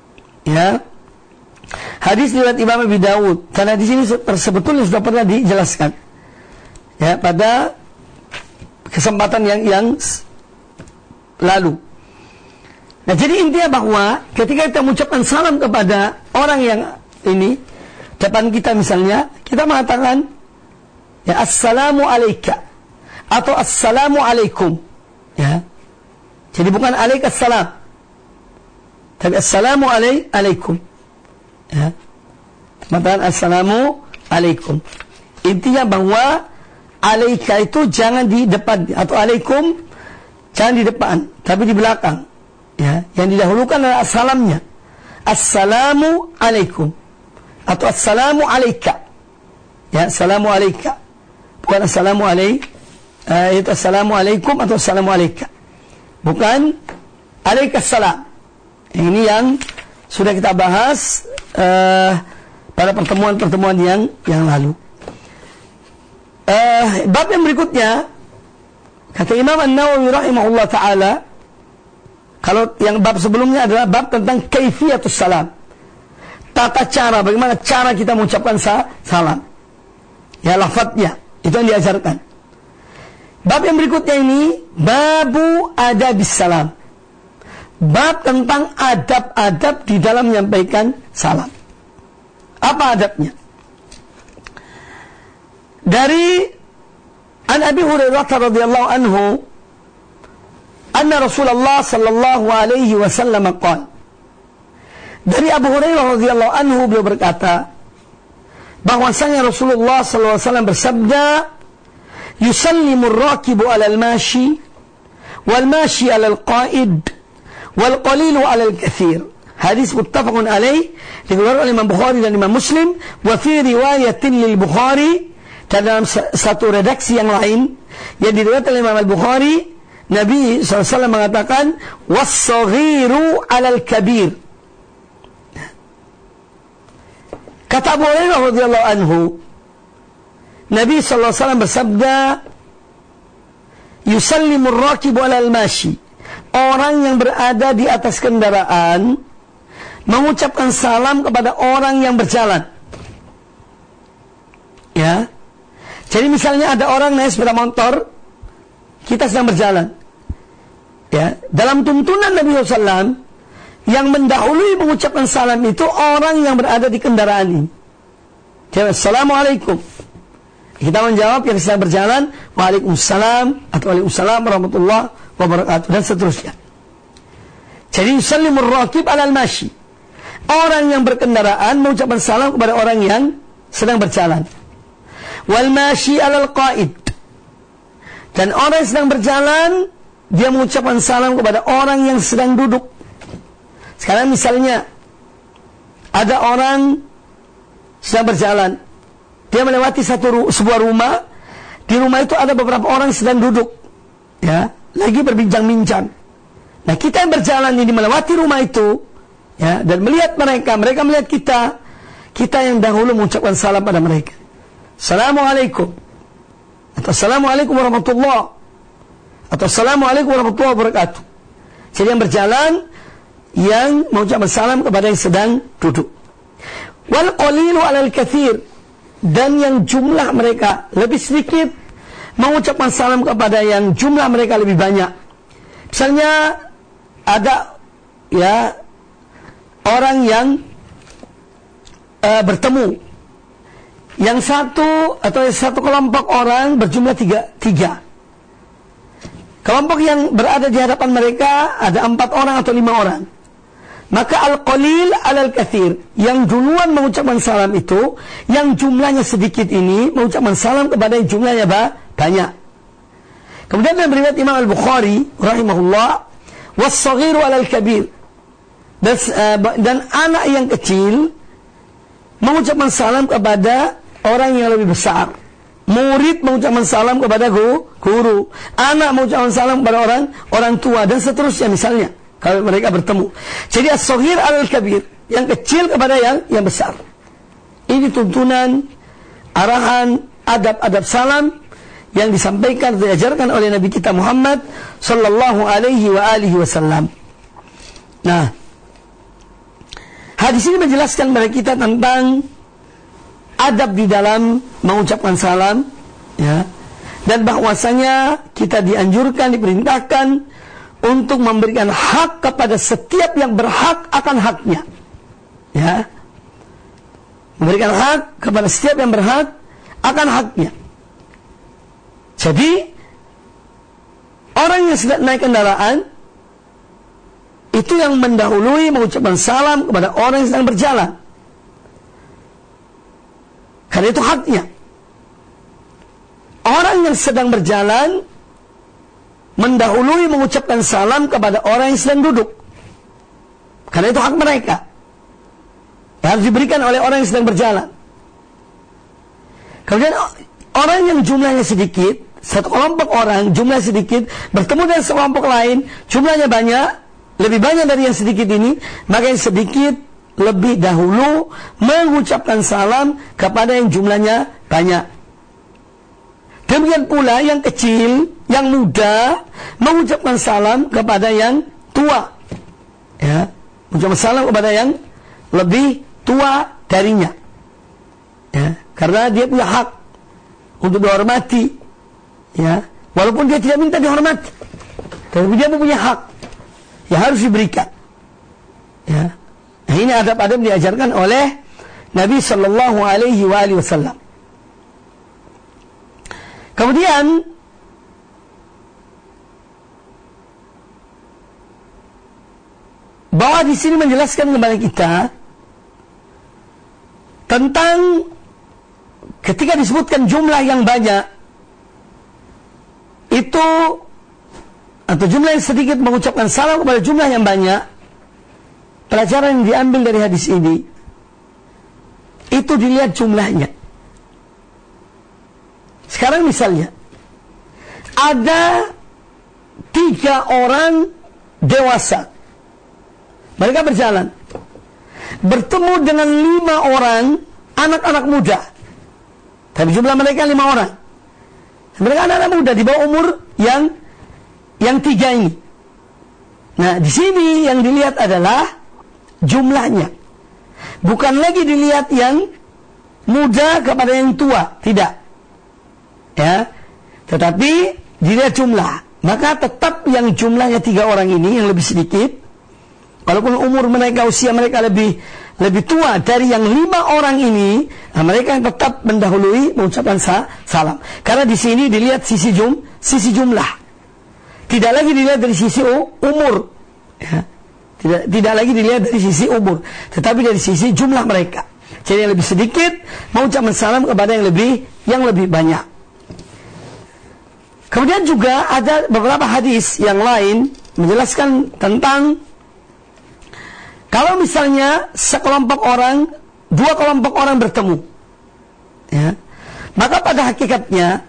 Hadis riwayat Imam Abi Dawud. Karena di sini sebetulnya sudah pernah dijelaskan. Pada kesempatan yang lalu. Nah, jadi intinya bahwa ketika kita mengucapkan salam kepada orang yang ini depan kita misalnya, kita mengatakan assalamu alayka atau assalamu alaikum. Jadi bukan alaikassalam, tapi assalamu alaikum. Mengatakan assalamu alaikum. Intinya bahwa alaika itu jangan di depan, atau alaikum jangan di depan, tapi di belakang. Yang didahulukan adalah assalamnya. Assalamu alaikum atau assalamu alaika. Assalamu alaika, bukan assalamu itu assalamu alaikum atau assalamu alaika, bukan alaikassalam. Ini yang sudah kita bahas pada pertemuan-pertemuan yang lalu. Bab yang berikutnya, kata Imam An-Nawawi rahimahullah ta'ala, kalau yang bab sebelumnya adalah bab tentang kaifiyatus salam, tata cara, bagaimana cara kita mengucapkan salam, lafadznya, itu yang diajarkan. Bab yang berikutnya ini babu adabis salam, bab tentang adab-adab di dalam menyampaikan salam. Apa adabnya? Dari An Abi Hurairah radhiyallahu anhu, anna Rasulullah sallallahu alaihi wasallam qala, dari Abu Hurairah radhiyallahu anhu beliau berkata bahwasanya Rasulullah sallallahu alaihi wasallam bersabda, yusallimu ar-rakibu 'ala al-mashi wal mashi 'ala al-qa'id wal qalilu 'ala al-katsir. Hadis muttafaqun alaih, dikeluarkan oleh Imam Bukhari dan Imam Muslim. Wa fi riwayatin lil Bukhari, Dan dalam satu redaksi yang lain yang diriwayatkan oleh Imam Al-Bukhari, Nabi SAW mengatakan was-saghiru 'alal kabir. Kata Abu Hurairah radhiyallahu anhu, Nabi SAW bersabda, yusallimur rakibu 'alal mashi. Orang yang berada di atas kendaraan mengucapkan salam kepada orang yang berjalan. Ya. Jadi misalnya ada orang naik sepeda motor, kita sedang berjalan. Ya, dalam tuntunan Nabi SAW, yang mendahului mengucapkan salam itu orang yang berada di kendaraan ini. Jadi, Assalamualaikum. Kita menjawab yang sedang berjalan, Waalaikumsalam atau Waalaikumsalam warahmatullahi wabarakatuh dan seterusnya. Jadi yusallimur rakib 'alal mashi. Orang yang berkendaraan mengucapkan salam kepada orang yang sedang berjalan. Wal mashi 'alal qa'id. Dan orang yang sedang berjalan, dia mengucapkan salam kepada orang yang sedang duduk. Sekarang misalnya ada orang sedang berjalan, dia melewati sebuah rumah. Di rumah itu ada beberapa orang yang sedang duduk, ya, lagi berbincang-bincang. Nah, kita yang berjalan ini melewati rumah itu, ya, dan melihat mereka melihat kita yang dahulu mengucapkan salam pada mereka. Assalamualaikum, atau Assalamualaikum warahmatullahi, atau Assalamualaikum warahmatullahi wabarakatuh. Jadi yang berjalan yang mengucapkan salam kepada yang sedang duduk. Wal qalilu 'alal katsir. Dan yang jumlah mereka lebih sedikit mengucapkan salam kepada yang jumlah mereka lebih banyak. Misalnya ada, ya, orang yang bertemu, yang satu kelompok orang berjumlah tiga. Kelompok yang berada di hadapan mereka ada 4 orang atau 5 orang. Maka al-qalil 'alal katsir, yang duluan mengucapkan salam itu, yang jumlahnya sedikit ini mengucapkan salam kepada yang jumlahnya banyak. Kemudian dalam riwayat Imam Al-Bukhari rahimahullah, was-saghiru 'alal kabir. Dan anak yang kecil mengucapkan salam kepada orang yang lebih besar. Murid mengucapkan salam kepada guru. Anak mengucapkan salam kepada orang tua dan seterusnya misalnya. Kalau mereka bertemu. Jadi as-saghir 'alal kabir, yang kecil kepada yang besar. Ini tuntunan, arahan, adab-adab salam yang disampaikan, diajarkan oleh Nabi kita Muhammad sallallahu alaihi wa alihi wasallam. Nah, hadis ini menjelaskan kepada kita tentang adab di dalam mengucapkan salam, ya. Dan bahwasanya kita dianjurkan, diperintahkan untuk memberikan hak kepada setiap yang berhak akan haknya, ya, memberikan hak kepada setiap yang berhak akan haknya. Jadi orang yang sedang naik kendaraan itu yang mendahului mengucapkan salam kepada orang yang sedang berjalan, karena itu haknya. Orang yang sedang berjalan mendahului mengucapkan salam kepada orang yang sedang duduk, karena itu hak mereka yang harus diberikan oleh orang yang sedang berjalan. Kemudian orang yang jumlahnya sedikit, satu kelompok orang jumlah sedikit bertemu dengan sekelompok lain jumlahnya banyak, lebih banyak dari yang sedikit ini, maka yang sedikit lebih dahulu mengucapkan salam kepada yang jumlahnya banyak. Demikian pula yang kecil, yang muda mengucapkan salam kepada yang tua, ya, mengucapkan salam kepada yang lebih tua darinya, ya, karena dia punya hak untuk dihormati, ya, walaupun dia tidak minta dihormati, tapi dia punya hak yang harus diberikan, ya. Nah, ini adab-adab diajarkan oleh Nabi sallallahu alaihi wasallam. Kemudian bahwa di sini menjelaskan kepada kita tentang ketika disebutkan jumlah yang banyak itu, atau jumlah yang sedikit mengucapkan salam kepada jumlah yang banyak, pelajaran yang diambil dari hadis ini itu dilihat jumlahnya. Sekarang misalnya ada 3 orang dewasa, mereka berjalan, bertemu dengan 5 orang anak-anak muda, tapi jumlah mereka 5 orang. Mereka anak-anak muda di bawah umur yang 3 ini. Nah, di sini yang dilihat adalah jumlahnya. Bukan lagi dilihat yang muda kepada yang tua, tidak. Ya. Tetapi dilihat jumlah. Maka tetap yang jumlahnya 3 orang ini yang lebih sedikit, walaupun umur mereka, usia mereka lebih tua dari yang 5 orang ini, nah mereka yang tetap mendahului mengucapkan salam. Karena di sini dilihat sisi jumlah. Tidak lagi dilihat dari sisi umur. Ya. Tidak lagi dilihat dari sisi umur, tetapi dari sisi jumlah mereka. Jadi yang lebih sedikit mengucapkan salam kepada yang lebih banyak. Kemudian juga ada beberapa hadis yang lain menjelaskan tentang kalau misalnya sekelompok orang, 2 kelompok orang bertemu, ya, maka pada hakikatnya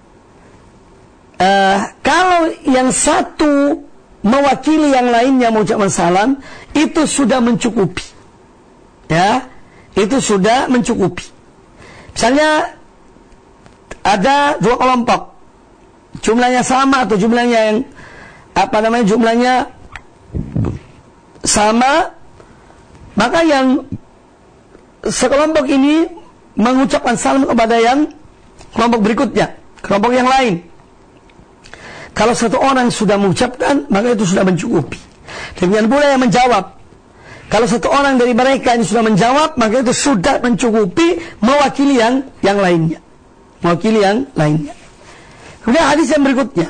kalau yang satu mewakili yang lainnya mengucapkan salam, itu sudah mencukupi. Ya, itu sudah mencukupi. Misalnya ada 2 kelompok, jumlahnya sama atau jumlahnya yang jumlahnya sama, maka yang sekelompok ini mengucapkan salam kepada yang kelompok berikutnya, kelompok yang lain. Kalau satu orang sudah mengucapkan, maka itu sudah mencukupi. Demikian pula yang menjawab. Kalau satu orang dari mereka ini sudah menjawab, maka itu sudah mencukupi mewakili yang lainnya. Mewakili yang lainnya. Kemudian hadis yang berikutnya,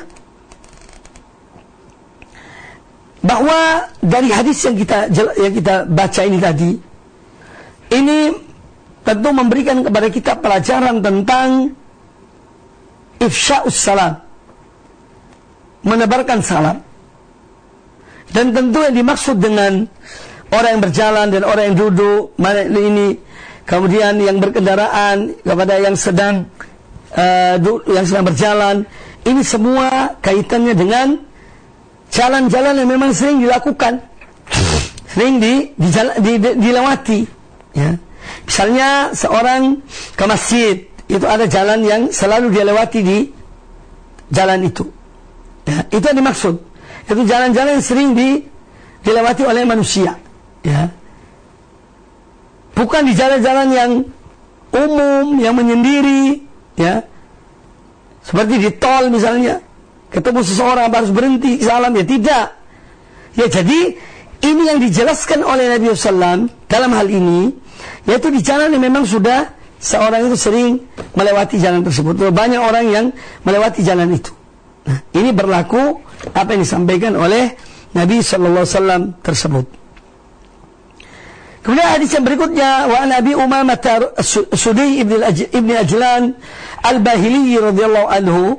bahwa dari hadis yang kita baca ini tadi, ini tentu memberikan kepada kita pelajaran tentang ifsya'us salam, menebarkan salam. Dan tentu yang dimaksud dengan orang yang berjalan dan orang yang duduk, ini kemudian yang berkendaraan kepada yang sedang berjalan, ini semua kaitannya dengan jalan-jalan yang memang sering dilakukan, sering dilewati. Ya. Misalnya seorang ke masjid, itu ada jalan yang selalu dia lewati di jalan itu. Ya, itu yang dimaksud. Itu jalan-jalan yang sering dilewati oleh manusia. Ya. Bukan di jalan-jalan yang umum, yang menyendiri. Ya. Seperti di tol misalnya. Ketemu seseorang harus berhenti salam. Ya tidak. Ya jadi ini yang dijelaskan oleh Nabi SAW dalam hal ini, yaitu di jalan yang memang sudah seorang itu sering melewati jalan tersebut. Banyak orang yang melewati jalan itu. Nah, ini berlaku apa yang disampaikan oleh Nabi SAW tersebut. Kemudian hadis yang berikutnya, wa Nabi Umamah Sudai ibn Ajlan al-Bahili radhiyallahu anhu,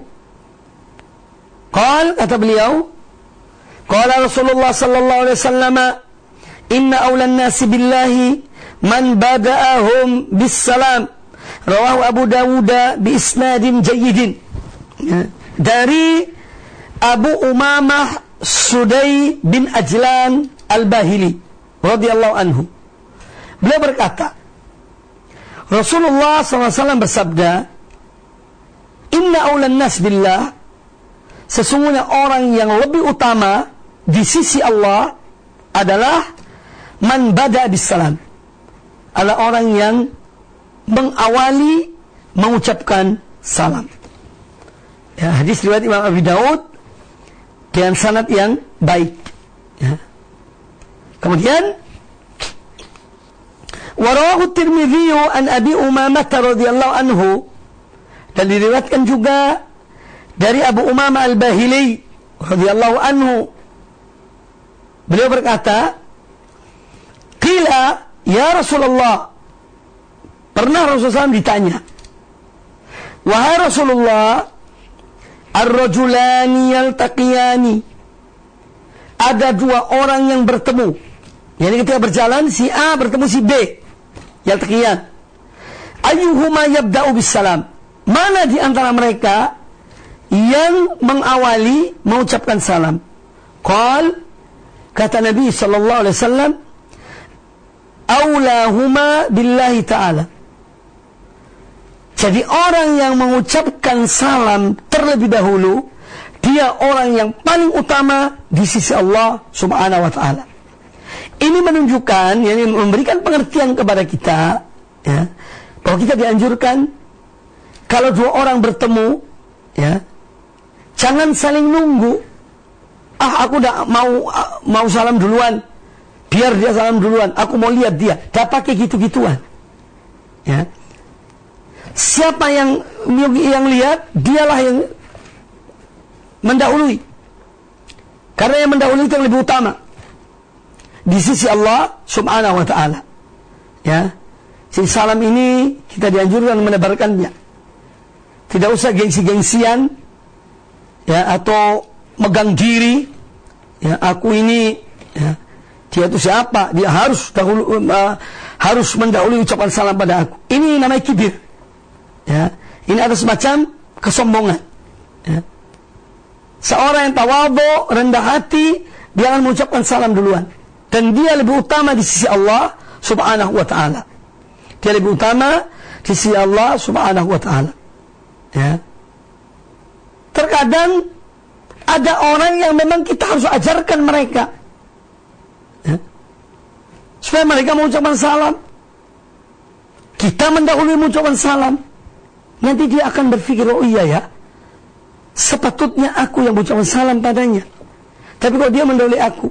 kata beliau, qala Rasulullah sallallahu alaihi wasallam, inna awlan nasi billahi man bada'ahum bis salam, rawahu Abu Dawud bi isnadin jayyidin. Dari Abu Umamah Sudai bin Ajlan al-Bahili radhiyallahu anhu, beliau berkata, Rasulullah SAW bersabda, inna awlan nas billah, sesungguhnya orang yang lebih utama di sisi Allah adalah man bada bis salam, adalah orang yang mengawali mengucapkan salam. Ya, hadis riwayat Imam Abi Daud dengan sanad yang baik. Ya. Kemudian warawahu Tirmidzi an Abi Umamah radhiyallahu anhu, dan diriwayatkan juga dari Abu Umamah al-Bahili radhiyallahu anhu, beliau berkata, qila ya Rasulullah, pernah Rasulullah SAW ditanya, wahai Rasulullah, ar-rajulani yaltaqiyani, ada 2 orang yang bertemu. Jadi ketika berjalan, si A bertemu si B, yaltaqiyan. Ayyuhuma yabda'u bis salam, mana di antara mereka yang mengawali mengucapkan salam? Qal, kata Nabi sallallahu alaihi wasallam, aulahuma billahi ta'ala. Jadi orang yang mengucapkan salam terlebih dahulu, dia orang yang paling utama di sisi Allah subhanahu wa ta'ala. Ini menunjukkan, yani memberikan pengertian kepada kita, ya, bahwa kita dianjurkan kalau dua orang bertemu, ya, jangan saling nunggu. Aku udah mau salam duluan, biar dia salam duluan. Aku mau lihat dia. Dah pakai gitu-gituan. Ya. Siapa yang lihat, dialah yang mendahului. Karena yang mendahului itu yang lebih utama di sisi Allah subhanahu wa ta'ala. Ya. Jadi salam ini kita dianjurkan menebarkannya. Tidak usah gengsi-gengsian, ya, atau megang diri, ya, aku ini, ya, dia itu siapa, dia harus mendahului ucapan salam pada aku. Ini namanya kibir, ya. Ini ada semacam kesombongan, ya. Seorang yang tawadhu, rendah hati, dia akan mengucapkan salam duluan, dan dia lebih utama di sisi Allah subhanahu wa ta'ala. Dia lebih utama di sisi Allah subhanahu wa ta'ala, ya. Terkadang ada orang yang memang kita harus ajarkan mereka, ya, supaya mereka mengucapkan salam. Kita mendahului mengucapkan salam, nanti dia akan berpikir, oh iya ya, sepatutnya aku yang mengucapkan salam padanya. Tapi kalau dia mendahului aku,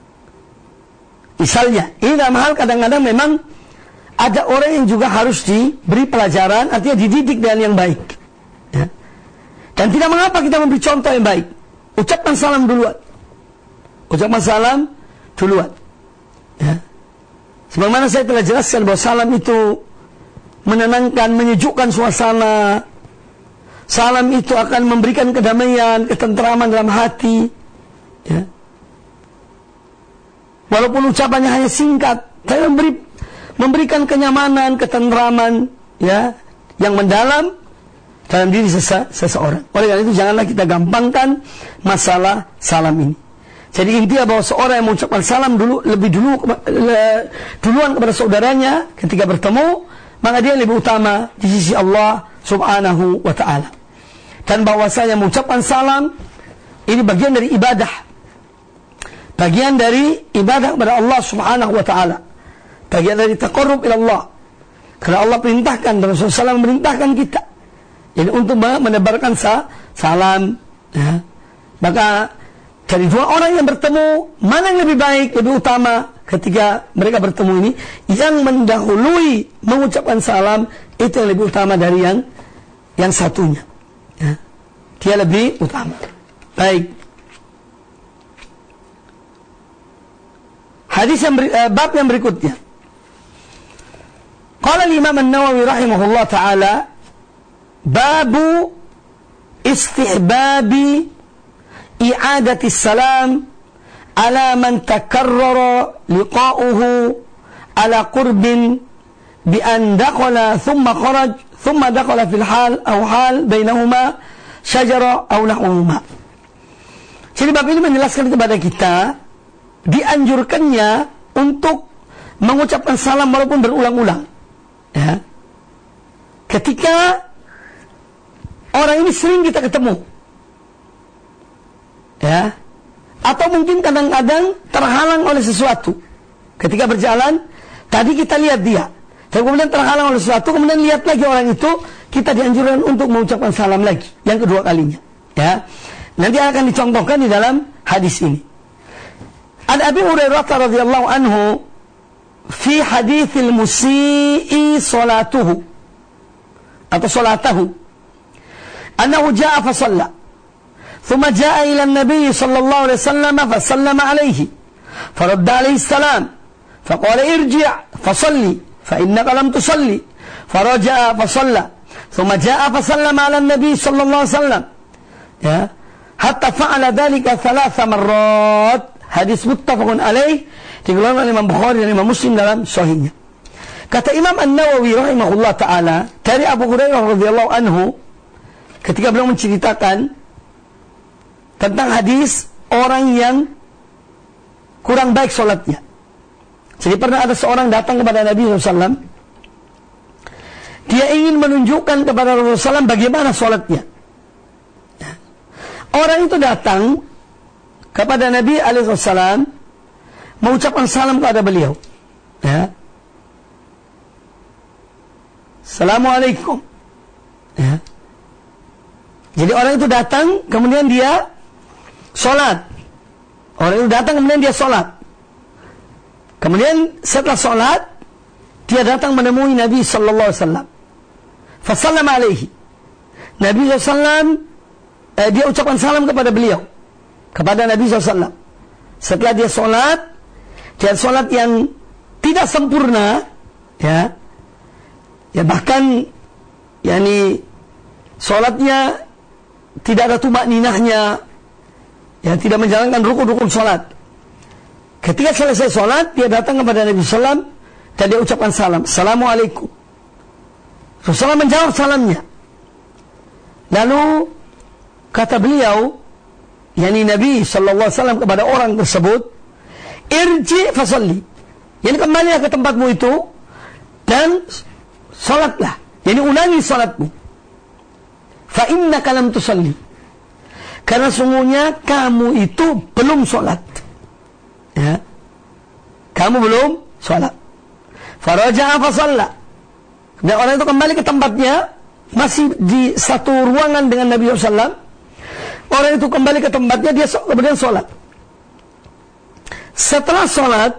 misalnya, ini dalam hal kadang-kadang memang ada orang yang juga harus diberi pelajaran, artinya dididik dengan yang baik, ya. Dan tidak mengapa kita memberi contoh yang baik. Ucapkan salam duluan. Ucapkan salam duluan, ya. Sebagaimana saya telah jelaskan bahwa salam itu menenangkan, menyejukkan suasana. Salam itu akan memberikan kedamaian, ketentraman dalam hati, ya. Walaupun ucapannya hanya singkat, tapi memberikan kenyamanan, ketentraman, ya, yang mendalam dalam diri seseorang. Oleh karena itu janganlah kita gampangkan masalah salam ini. Jadi intinya bahwa seorang yang mengucapkan salam duluan kepada saudaranya ketika bertemu, maka dia lebih utama di sisi Allah subhanahu wa ta'ala. Dan bahwasanya mengucapkan salam ini bagian dari ibadah, bagian dari ibadah kepada Allah subhanahu wa ta'ala, bagian dari taqarrub ila Allah. Karena Allah perintahkan dan Rasulullah SAW memerintahkan kita, jadi untuk menebarkan salam, ya. Maka dari dua orang yang bertemu, mana yang lebih baik, lebih utama ketika mereka bertemu ini? Yang mendahului mengucapkan salam itu yang lebih utama dari yang satunya, ya. Dia lebih utama. Baik. Hadis bab yang berikutnya. Qala al-Imam An-Nawawi rahimahullah ta'ala, babu istihbabi i'adati salam ala man takarrara liqa'uhu ala qurbin bi an dakhala thumma kharaj thumma dakhala fil hal aw hal bainahuma syajara aw nahwahuma. Jadi bab ini menjelaskan kepada kita dianjurkannya untuk mengucapkan salam walaupun berulang-ulang, ya. Ketika orang ini sering kita ketemu, ya, atau mungkin kadang-kadang terhalang oleh sesuatu. Ketika berjalan, tadi kita lihat dia, dan kemudian terhalang oleh sesuatu, kemudian lihat lagi orang itu, kita dianjurkan untuk mengucapkan salam lagi, yang kedua kalinya, ya. Nanti akan dicontohkan di dalam hadis ini. An Abi Hurairah radhiyallahu anhu fi haditsil musii salatuhu atau salatahu, أنه جاء فصلى ثم جاء إلى النبي صلى الله عليه وسلم فسلم عليه فرد عليه السلام فقال ارجع فصلي فإنك لم تصلي فرجع فصلى ثم جاء فسلم على النبي صلى الله عليه وسلم حتى فعل ذلك 3 مرات. Hadis muttafaqun alaih, dikeluarkan oleh Imam Bukhari dan Imam Muslim dalam sahihnya. Kata Imam An-Nawawi rahimahullah ta'ala, dari Abu Hurairah radhiyallahu anhu, ketika beliau menceritakan tentang hadis orang yang kurang baik sholatnya. Jadi pernah ada seorang datang kepada Nabi SAW. Dia ingin menunjukkan kepada Rasulullah SAW bagaimana sholatnya. Orang itu datang kepada Nabi SAW, mengucapkan salam kepada beliau. Ya. Assalamualaikum. Ya. Jadi orang itu datang, kemudian dia sholat. Orang itu datang, kemudian dia sholat. Kemudian setelah sholat, dia datang menemui Nabi Sallallahu Alaihi Wasallam. Fasallam alaihi. Nabi SAW, dia ucapkan salam kepada beliau, kepada Nabi SAW. Setelah dia sholat, dia sholat yang tidak sempurna, ya bahkan, sholatnya tidak ada tumak ninahnya, ya tidak menjalankan rukun-rukun sholat. Ketika selesai sholat, dia datang kepada Nabi SAW dan dia ucapkan salam, Assalamualaikum. Rasulullah menjawab salamnya. Lalu kata beliau, Nabi SAW kepada orang tersebut, irji fasalli, kembalilah ke tempatmu itu dan sholatlah, ulangi sholatmu. Fa innaka lam tusalli, karena sungguhnya kamu itu belum sholat. Ya, kamu belum sholat. Faraja'a fasalla, dan orang itu kembali ke tempatnya, masih di satu ruangan dengan Nabi SAW. Orang itu kembali ke tempatnya, dia kemudian sholat. Setelah sholat,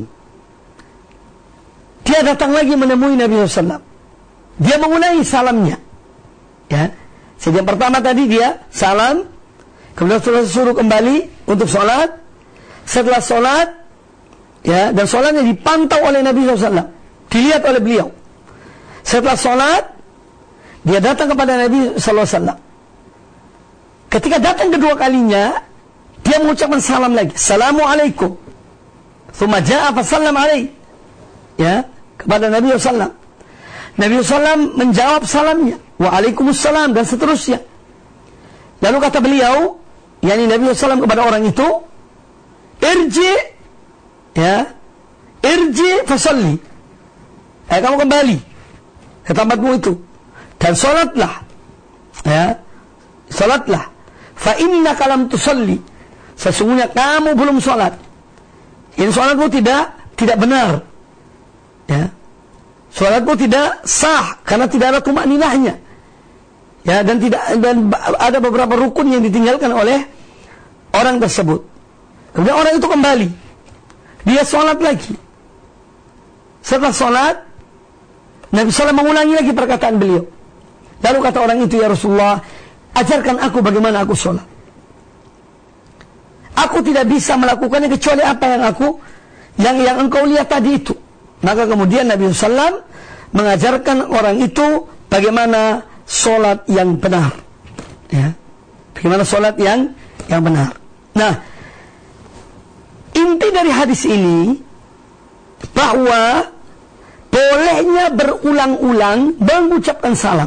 dia datang lagi menemui Nabi SAW. Dia mengulangi salamnya. Ya, jadi yang pertama tadi dia salam, kemudian suruh kembali untuk sholat. Setelah sholat, ya, dan sholatnya dipantau oleh Nabi SAW, dilihat oleh beliau. Setelah sholat, dia datang kepada Nabi SAW. Ketika datang kedua kalinya, dia mengucapkan salam lagi, Assalamualaikum. Thumma ja'a fasallam alaih, ya, kepada Nabi SAW. Nabi SAW menjawab salamnya, Waalaikumsalam, dan seterusnya. Lalu kata beliau, Nabi SAW kepada orang itu, irji, ya, irji fasalli, kamu kembali ke tempatmu itu dan sholatlah, ya, sholatlah. Fa innaka lam tusalli, sesungguhnya kamu belum sholat. Ini sholatmu tidak benar, ya, sholatmu tidak sah karena tidak ada tumak ninahnya, ya, dan ada beberapa rukun yang ditinggalkan oleh orang tersebut. Kemudian orang itu kembali, dia sholat lagi. Setelah sholat, Nabi SAW mengulangi lagi perkataan beliau. Lalu kata orang itu, ya Rasulullah, ajarkan aku bagaimana aku sholat. Aku tidak bisa melakukannya kecuali apa yang engkau lihat tadi itu. Maka kemudian Nabi SAW mengajarkan orang itu bagaimana sholat yang benar, ya, bagaimana sholat yang benar. Nah, inti dari hadis ini bahwa bolehnya berulang-ulang mengucapkan salam,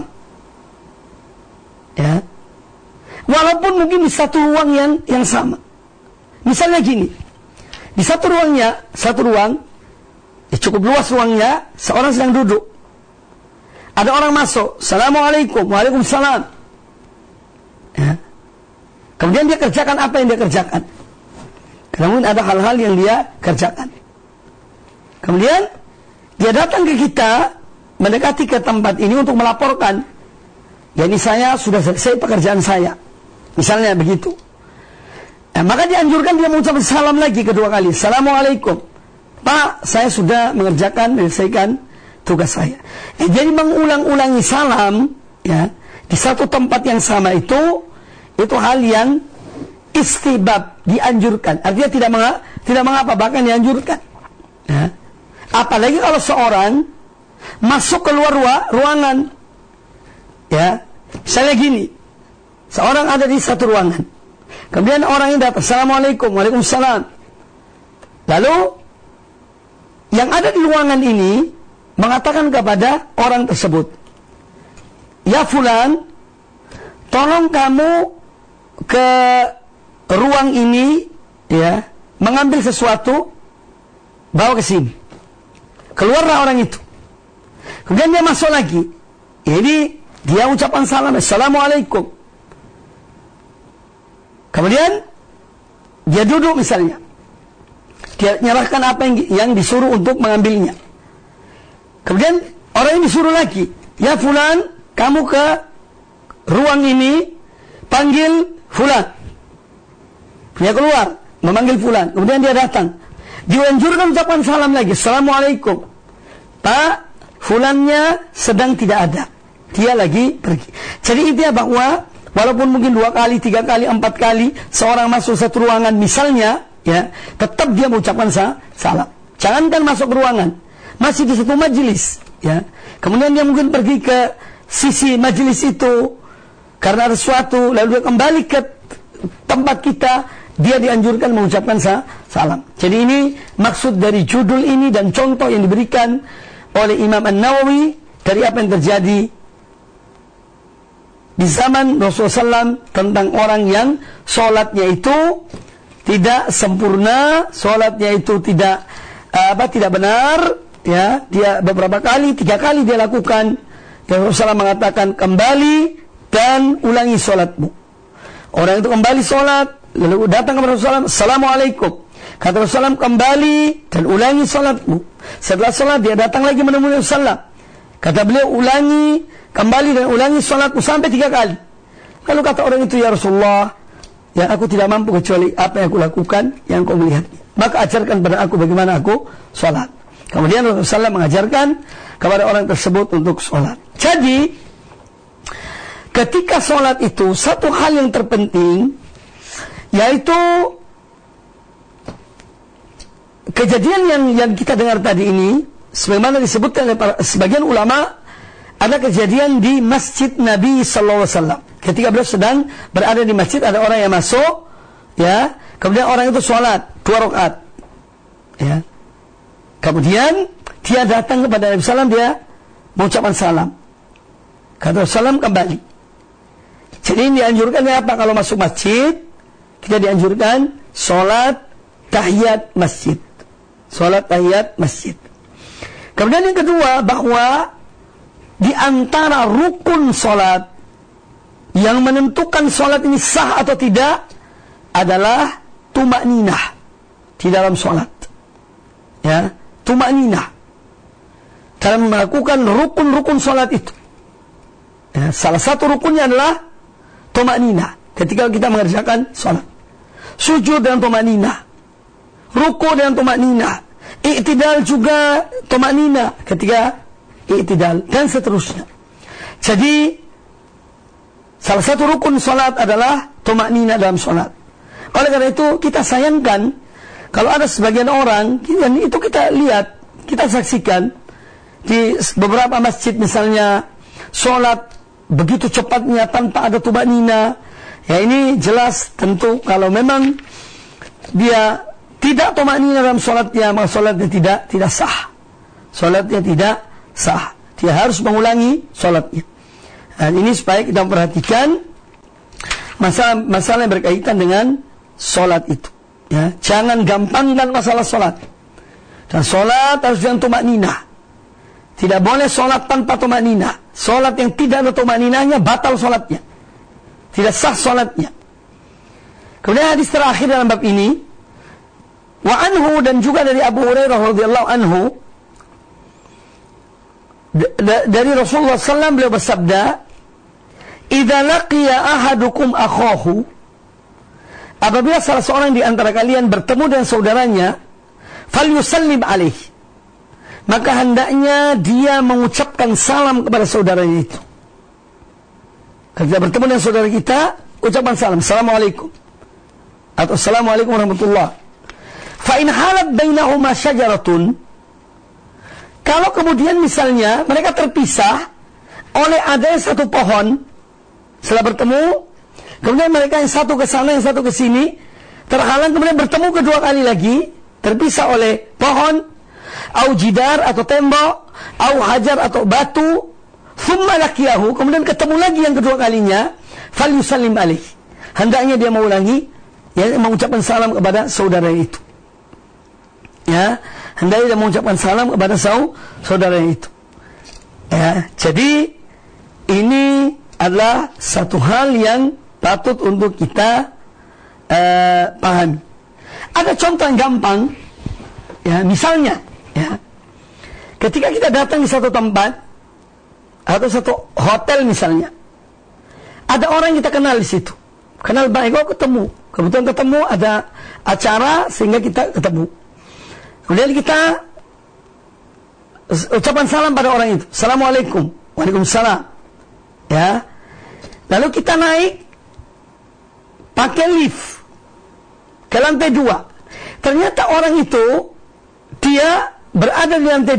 ya, walaupun mungkin di satu ruang yang sama. Misalnya gini, di satu ruang, cukup luas ruangnya, seorang sedang duduk, ada orang masuk, Assalamualaikum, Waalaikumsalam, ya. Kemudian dia kerjakan apa yang dia kerjakan. Namun ada hal-hal yang dia kerjakan. Kemudian dia datang ke kita, mendekati ke tempat ini untuk melaporkan, saya sudah selesai pekerjaan saya, misalnya begitu. Nah, maka dianjurkan dia mengucapkan salam lagi kedua kali, Assalamualaikum, Pak, saya sudah menyelesaikan tugas saya. Jadi mengulang-ulangi salam, ya, di satu tempat yang sama itu hal yang istibab, dianjurkan. Artinya tidak mengapa, bahkan dianjurkan. Ya. Apalagi kalau seorang masuk keluar ruangan, ya, misalnya gini, seorang ada di satu ruangan, kemudian orang yang datang, Assalamualaikum, Waalaikumsalam. Lalu yang ada di ruangan ini mengatakan kepada orang tersebut, ya fulan, tolong kamu ke ruang ini, ya, mengambil sesuatu, bawa ke sini. Keluarlah orang itu. Kemudian dia masuk lagi. Ini dia ucapan salam, assalamualaikum. Kemudian dia duduk misalnya. Dia nyerahkan apa yang disuruh untuk mengambilnya. Kemudian orang ini disuruh lagi, ya fulan, kamu ke ruang ini, panggil fulan. Dia keluar, memanggil fulan. Kemudian dia datang. Dianjurkan ucapan salam lagi, assalamualaikum. Pak, fulannya sedang tidak ada. Dia lagi pergi. Jadi intinya bahwa walaupun mungkin 2 kali, 3 kali, 4 kali seorang masuk satu ruangan misalnya, ya, tetap dia mengucapkan salam. Jangankan masuk ruangan, masih di satu majelis, ya. Kemudian dia mungkin pergi ke sisi majelis itu karena ada sesuatu, lalu dia kembali ke tempat kita, dia dianjurkan mengucapkan salam. Jadi ini maksud dari judul ini dan contoh yang diberikan oleh Imam An-Nawawi dari apa yang terjadi di zaman Rasulullah SAW tentang orang yang sholatnya itu tidak sempurna, sholatnya itu tidak benar, ya. Dia beberapa kali, 3 kali dia lakukan. Rasulullah SAW mengatakan, kembali dan ulangi sholatmu. Orang itu kembali sholat, lalu datang kepada Rasulullah, assalamualaikum. Kata Rasulullah, kembali dan ulangi sholatmu. Setelah sholat dia datang lagi menemui Rasulullah. Kata beliau, ulangi, kembali dan ulangi sholatmu sampai 3 kali. Lalu kata orang itu, ya Rasulullah, ya aku tidak mampu kecuali apa yang aku lakukan, yang kau melihat. Maka ajarkan pada aku bagaimana aku sholat. Kemudian Rasulullah mengajarkan kepada orang tersebut untuk sholat. Jadi ketika sholat itu satu hal yang terpenting, yaitu kejadian yang kita dengar tadi ini, sebagaimana disebutkan oleh sebagian ulama, ada kejadian di masjid Nabi SAW. Ketika beliau sedang berada di masjid, ada orang yang masuk, ya, kemudian orang itu sholat 2 rakaat, ya. Kemudian dia datang kepada Nabi SAW, dia mengucapkan salam. Kata salam, kembali. Jadi ini dianjurkan apa? Kalau masuk masjid, kita dianjurkan sholat tahiyat masjid. Sholat tahiyat masjid. Kemudian yang kedua, bahwa di antara rukun sholat yang menentukan sholat ini sah atau tidak adalah tumakninah di dalam sholat. Ya, tumakninah dalam melakukan rukun-rukun sholat itu. Ya, salah satu rukunnya adalah tumakninah ketika kita mengerjakan sholat. Sujud dengan tumakninah, ruku dengan tumakninah, i'tidal juga tumakninah ketika i'tidal, dan seterusnya. Jadi salah satu rukun sholat adalah tumakninah dalam sholat. Oleh karena itu kita sayangkan kalau ada sebagian orang, dan itu kita lihat, kita saksikan di beberapa masjid misalnya, sholat begitu cepatnya tanpa ada tumakninah. Ya, ini jelas tentu kalau memang dia tidak tumakninah dalam sholatnya, maka sholatnya tidak sah. Sholatnya tidak sah. Dia harus mengulangi sholatnya. Dan ini supaya kita perhatikan masalah yang berkaitan dengan sholat itu. Ya, jangan gampangkan masalah sholat. Dan sholat harus dengan tumakninah. Tidak boleh sholat tanpa tumakninah. Sholat yang tidak ada tumakninahnya batal sholatnya, tidak sah sholatnya. Kemudian hadis terakhir dalam bab ini, wa anhu, dan juga dari Abu Hurairah radhiyallahu anhu, dari Rasulullah SAW beliau bersabda, idza laqiya ahadukum akhahu, apabila salah seorang di antara kalian bertemu dengan saudaranya, falyusallim alaihi, maka hendaknya dia mengucapkan salam kepada saudaranya itu. Ketika bertemu dengan saudara kita, ucapan salam, assalamualaikum, atau assalamualaikum warahmatullah. Fa in halat bainahuma syajaratun, kalau kemudian misalnya mereka terpisah oleh adanya satu pohon, setelah bertemu, kemudian mereka yang satu ke sana, yang satu ke sini, terhalang, kemudian bertemu kedua kali lagi, terpisah oleh pohon, au jidar atau tembok, au hajar atau batu, thumma laqiyahu, kemudian ketemu lagi yang kedua kalinya, falyusallim alaih. Hendaknya dia mengulangi, ya, mengucapkan salam kepada saudara itu. Ya, hendaknya dia mengucapkan salam kepada saudara itu. Ya, jadi ini adalah satu hal yang patut untuk kita pahami. Ada contoh yang gampang, ya, misalnya, ya, ketika kita datang di satu tempat atau satu hotel misalnya, ada orang yang kita kenal di situ, kenal baik, kebetulan ketemu, ada acara sehingga kita ketemu. Kemudian kita ucapan salam pada orang itu, Assalamualaikum, Waalaikumsalam, ya. Lalu kita naik pakai lift ke lantai 2. Ternyata orang itu dia berada di lantai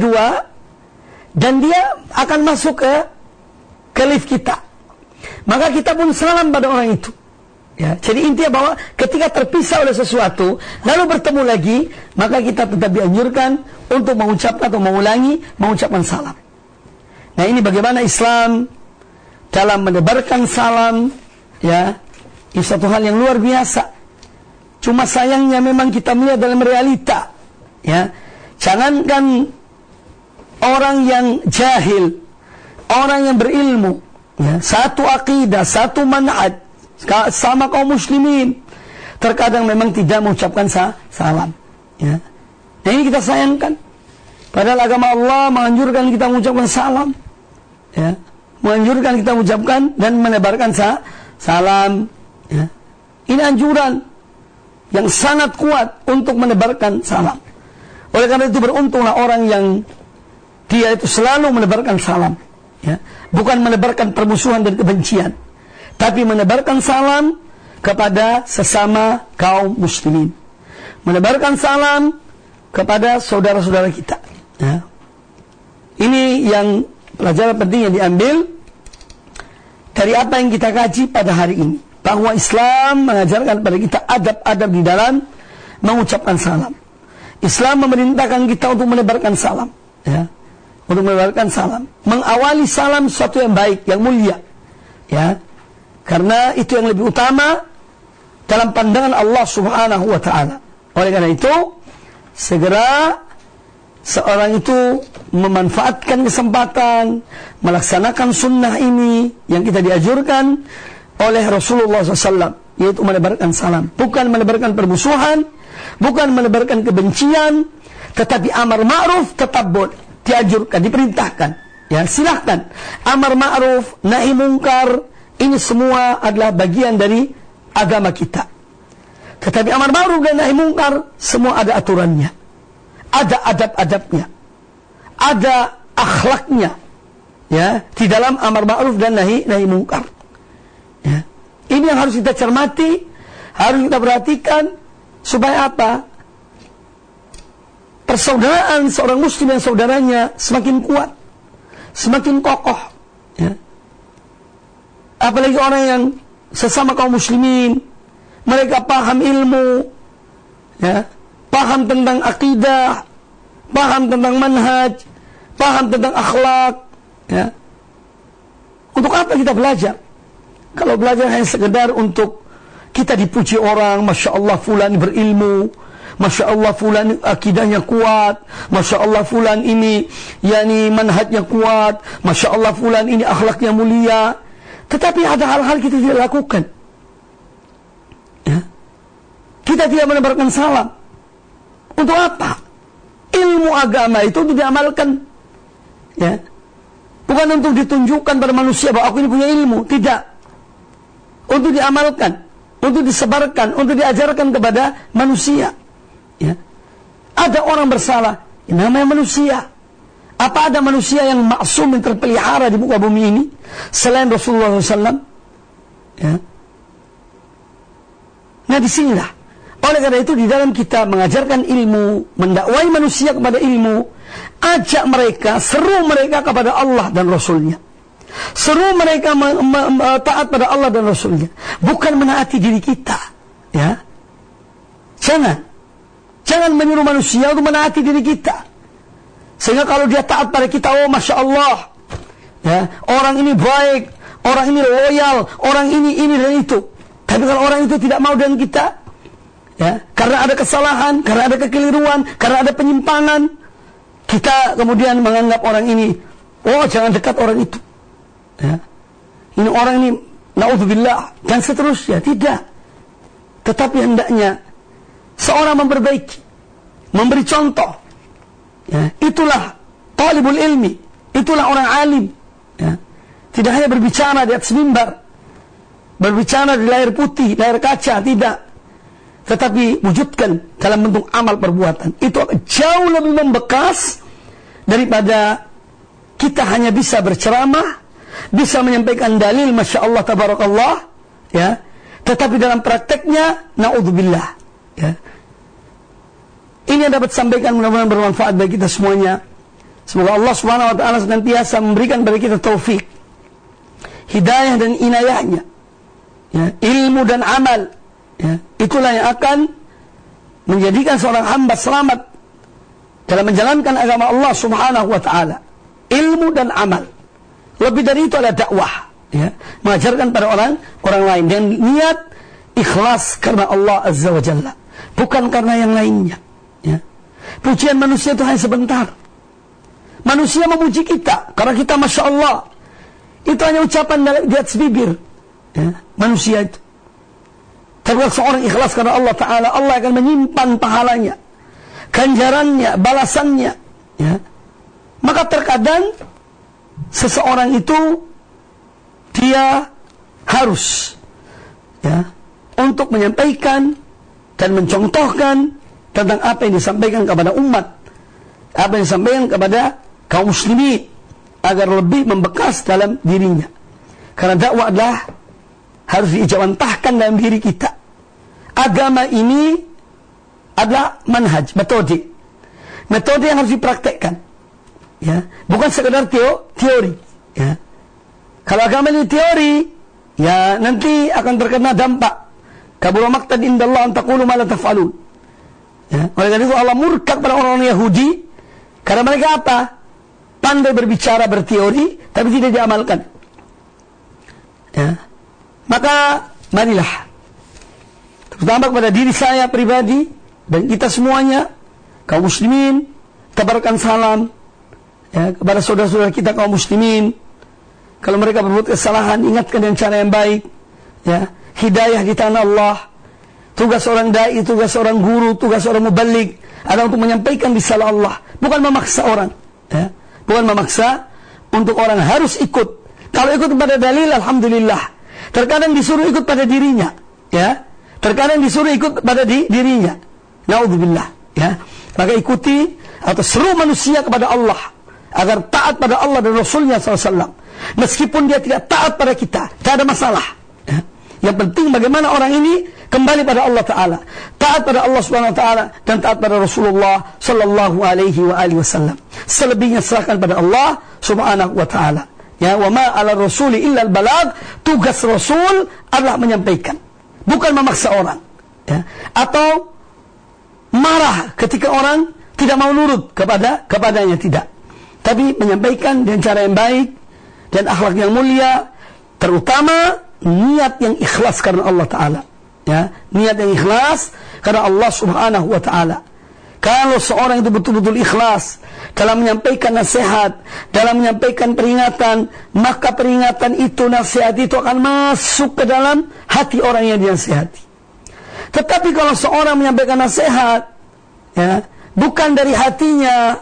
2 dan dia akan masuk ke lift kita. Maka kita pun salam pada orang itu. Ya, jadi intinya bahwa ketika terpisah oleh sesuatu lalu bertemu lagi, maka kita tetap dianjurkan untuk mengucapkan atau mengucapkan salam. Nah, ini bagaimana Islam dalam menebarkan salam, ya. Ini satu hal yang luar biasa. Cuma sayangnya memang kita melihat dalam realita, ya. Jangankan orang yang jahil, orang yang berilmu, ya, satu akidah, satu manhaj, sama kaum muslimin, terkadang memang tidak mengucapkan salam, ya. Nah, ini kita sayangkan. Padahal agama Allah menganjurkan kita mengucapkan salam, ya, menganjurkan kita mengucapkan dan menebarkan salam, ya. Ini anjuran yang sangat kuat untuk menebarkan salam. Oleh karena itu beruntunglah orang yang dia itu selalu menebarkan salam, ya. Bukan menebarkan permusuhan dan kebencian, tapi menebarkan salam kepada sesama kaum muslimin, menebarkan salam kepada saudara-saudara kita, ya. Ini yang pelajaran penting yang diambil dari apa yang kita kaji pada hari ini, bahwa Islam mengajarkan pada kita adab-adab di dalam mengucapkan salam. Islam memerintahkan kita untuk menebarkan salam, ya, untuk menebarkan salam, mengawali salam sesuatu yang baik, yang mulia, ya, karena itu yang lebih utama dalam pandangan Allah Subhanahu wa Ta'ala. Oleh karena itu, segera seorang itu memanfaatkan kesempatan melaksanakan sunnah ini yang kita diajurkan oleh Rasulullah SAW, yaitu menebarkan salam. Bukan menebarkan permusuhan, bukan menebarkan kebencian, tetapi amar ma'ruf tetap boleh, diajurkan, diperintahkan. Ya, silahkan. Amar ma'ruf, nahi mungkar, ini semua adalah bagian dari agama kita. Tetapi amar ma'ruf dan nahi mungkar semua ada aturannya, ada adab-adabnya, ada akhlaknya, ya, di dalam amar ma'ruf dan nahi mungkar. Ya. Ini yang harus kita cermati, harus kita perhatikan, supaya apa? Persaudaraan seorang muslim dan saudaranya semakin kuat, semakin kokoh, ya. Apalagi orang yang sesama kaum muslimin, mereka paham ilmu, ya, paham tentang akidah, paham tentang manhaj, paham tentang akhlak, ya. Untuk apa kita belajar? Kalau belajar hanya sekedar untuk kita dipuji orang, Masya Allah fulan berilmu, Masya Allah fulan akidahnya kuat, Masya Allah fulan ini yani manhajnya kuat, Masya Allah fulan ini akhlaknya mulia, tetapi ada hal-hal kita tidak lakukan, ya. Kita tidak menebarkan salam. Untuk apa? Ilmu agama itu untuk diamalkan, ya. Bukan untuk ditunjukkan pada manusia bahwa aku ini punya ilmu, tidak. Untuk diamalkan, untuk disebarkan, untuk diajarkan kepada manusia, ya. Ada orang bersalah, namanya manusia. Apa ada manusia yang maksum, yang terpelihara di muka bumi ini selain Rasulullah SAW? Ya. Nah, disinilah. Oleh karena itu di dalam kita mengajarkan ilmu, mendakwai manusia kepada ilmu, ajak mereka, seru mereka kepada Allah dan Rasulnya. Seru mereka taat pada Allah dan Rasulnya, bukan menaati diri kita, ya. Jangan menyuruh manusia untuk menaati diri kita, Sehingga kalau dia taat pada kita, oh Masya Allah, ya, orang ini baik, orang ini loyal, orang ini dan itu. Tapi kalau orang itu tidak mau dengan kita, ya, karena ada kesalahan, karena ada kekeliruan, karena ada penyimpangan, kita kemudian menganggap orang ini, oh jangan dekat orang itu, ya. Ini orang ini, na'udzubillah, dan seterusnya. Tidak. Tetapi hendaknya seorang memperbaiki, memberi contoh. Ya, itulah talibul ilmi, itulah orang alim. Ya. Tidak hanya berbicara di atas mimbar, berbicara di layar putih, layar kaca, tidak. Tetapi wujudkan dalam bentuk amal perbuatan. Itu jauh lebih membekas daripada kita hanya bisa berceramah, bisa menyampaikan dalil, Masya Allah, Tabarakallah, ya. Tetapi dalam prakteknya, na'udzubillah, ya. Ini yang dapat sampaikan, mudah-mudahan bermanfaat bagi kita semuanya. Semoga Allah Subhanahu wa taala senantiasa memberikan kepada kita taufik, hidayah dan inayahnya, ya, ilmu dan amal, ya. Itulah yang akan menjadikan seorang hamba selamat dalam menjalankan agama Allah Subhanahu wa taala. Ilmu dan amal. Lebih dari itu adalah dakwah, ya, mengajarkan pada orang lain dengan niat ikhlas karena Allah Azza wa Jalla, bukan karena yang lainnya. Ya. Pujian manusia itu hanya sebentar. Manusia memuji kita karena kita Masya Allah, itu hanya ucapan di atas bibir, ya, manusia itu. Tapi kalau seorang ikhlas karena Allah Ta'ala, Allah akan menyimpan pahalanya, ganjarannya, balasannya, ya. Maka terkadang seseorang itu dia harus, ya, untuk menyampaikan dan mencontohkan tentang apa yang disampaikan kepada umat, apa yang disampaikan kepada kaum muslimin, agar lebih membekas dalam dirinya. Karena dakwah adalah harus diijawantahkan dalam diri kita. Agama ini adalah manhaj, metode yang harus dipraktekkan, ya, bukan sekedar teori, ya. Kalau agama ini teori, ya, nanti akan terkena dampak kabura maqtan indallah an taqulu ma la taf'alun. Ya, oleh karena itu Allah murka pada orang-orang Yahudi karena mereka apa? Pandai berbicara, berteori, tapi tidak diamalkan. Ya. Maka marilah, terutama kepada diri saya pribadi dan kita semuanya, kaum muslimin, kabarkan salam, ya, kepada saudara-saudara kita kaum muslimin. Kalau mereka berbuat kesalahan, ingatkan dengan cara yang baik, ya. Hidayah di tangan Allah. Tugas seorang dai, tugas seorang guru, tugas seorang muballigh adalah untuk menyampaikan risalah Allah, bukan memaksa orang, ya. Bukan memaksa untuk orang harus ikut. Kalau ikut pada dalil, alhamdulillah. Terkadang disuruh ikut pada dirinya, ya. Terkadang disuruh ikut pada dirinya. Naudzubillah, ya. Maka ikuti atau seru manusia kepada Allah agar taat pada Allah dan Rasulnya SAW. Meskipun dia tidak taat pada kita, tidak ada masalah, ya. Yang penting bagaimana orang ini kembali pada Allah Ta'ala, taat pada Allah Subhanahu Wa Ta'ala, dan taat pada Rasulullah Sallallahu Alaihi Wasallam. Selebihnya serahkan pada Allah Subhanahu Wa Ta'ala. Ya, wa ma ala rasuli illa al-balag. Tugas Rasul adalah menyampaikan, bukan memaksa orang, ya. Atau marah ketika orang tidak mau nurut kepadanya, tidak. Tapi menyampaikan dengan cara yang baik dan akhlak yang mulia, terutama niat yang ikhlas karena Allah Ta'ala, ya, niat yang ikhlas karena Allah Subhanahu Wa Ta'ala. Kalau seorang itu betul-betul ikhlas dalam menyampaikan nasihat, dalam menyampaikan peringatan, maka peringatan itu, nasihat itu akan masuk ke dalam hati orang yang dinasihati. Tetapi kalau seorang menyampaikan nasihat, ya, bukan dari hatinya,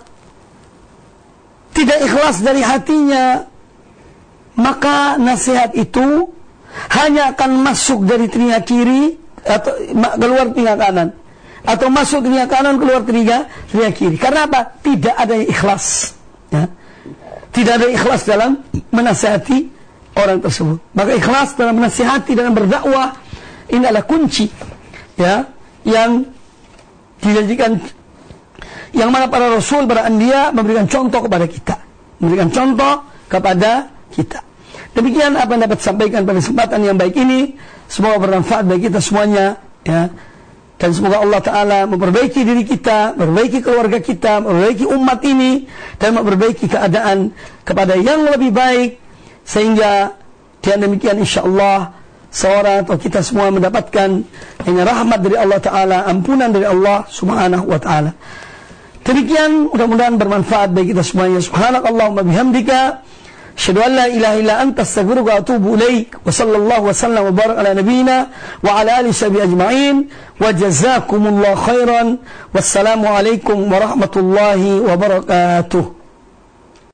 tidak ikhlas dari hatinya, maka nasihat itu hanya akan masuk dari telinga kiri atau keluar telinga kanan, atau masuk telinga kanan keluar telinga kiri. Karena apa? Tidak ada ikhlas, ya. Tidak ada ikhlas dalam menasihati orang tersebut. Maka ikhlas dalam menasihati, dalam berdakwah, ini adalah kunci, ya, yang dijanjikan, yang mana para Rasul, para Anbiya memberikan contoh kepada kita, memberikan contoh kepada kita. Demikian apa yang dapat sampaikan pada kesempatan yang baik ini. Semoga bermanfaat bagi kita semuanya, ya. Dan semoga Allah Ta'ala memperbaiki diri kita, memperbaiki keluarga kita, memperbaiki umat ini, dan memperbaiki keadaan kepada yang lebih baik, sehingga dengan demikian insyaAllah seorang atau kita semua mendapatkan rahmat dari Allah Ta'ala, ampunan dari Allah Subhanahu wa Ta'ala. Demikian, mudah-mudahan bermanfaat bagi kita semuanya. Subhanakallahumma bihamdika, asyhadu an la ilaha illa anta, astaghfiruka wa atubu ilaik. Wa sallallahu wa sallam wa barak ala nabiyyina wa ala alihi sahbihi ajma'in. Wa jazakumullahu khairan. Wassalamu alaikum warahmatullahi wabarakatuh.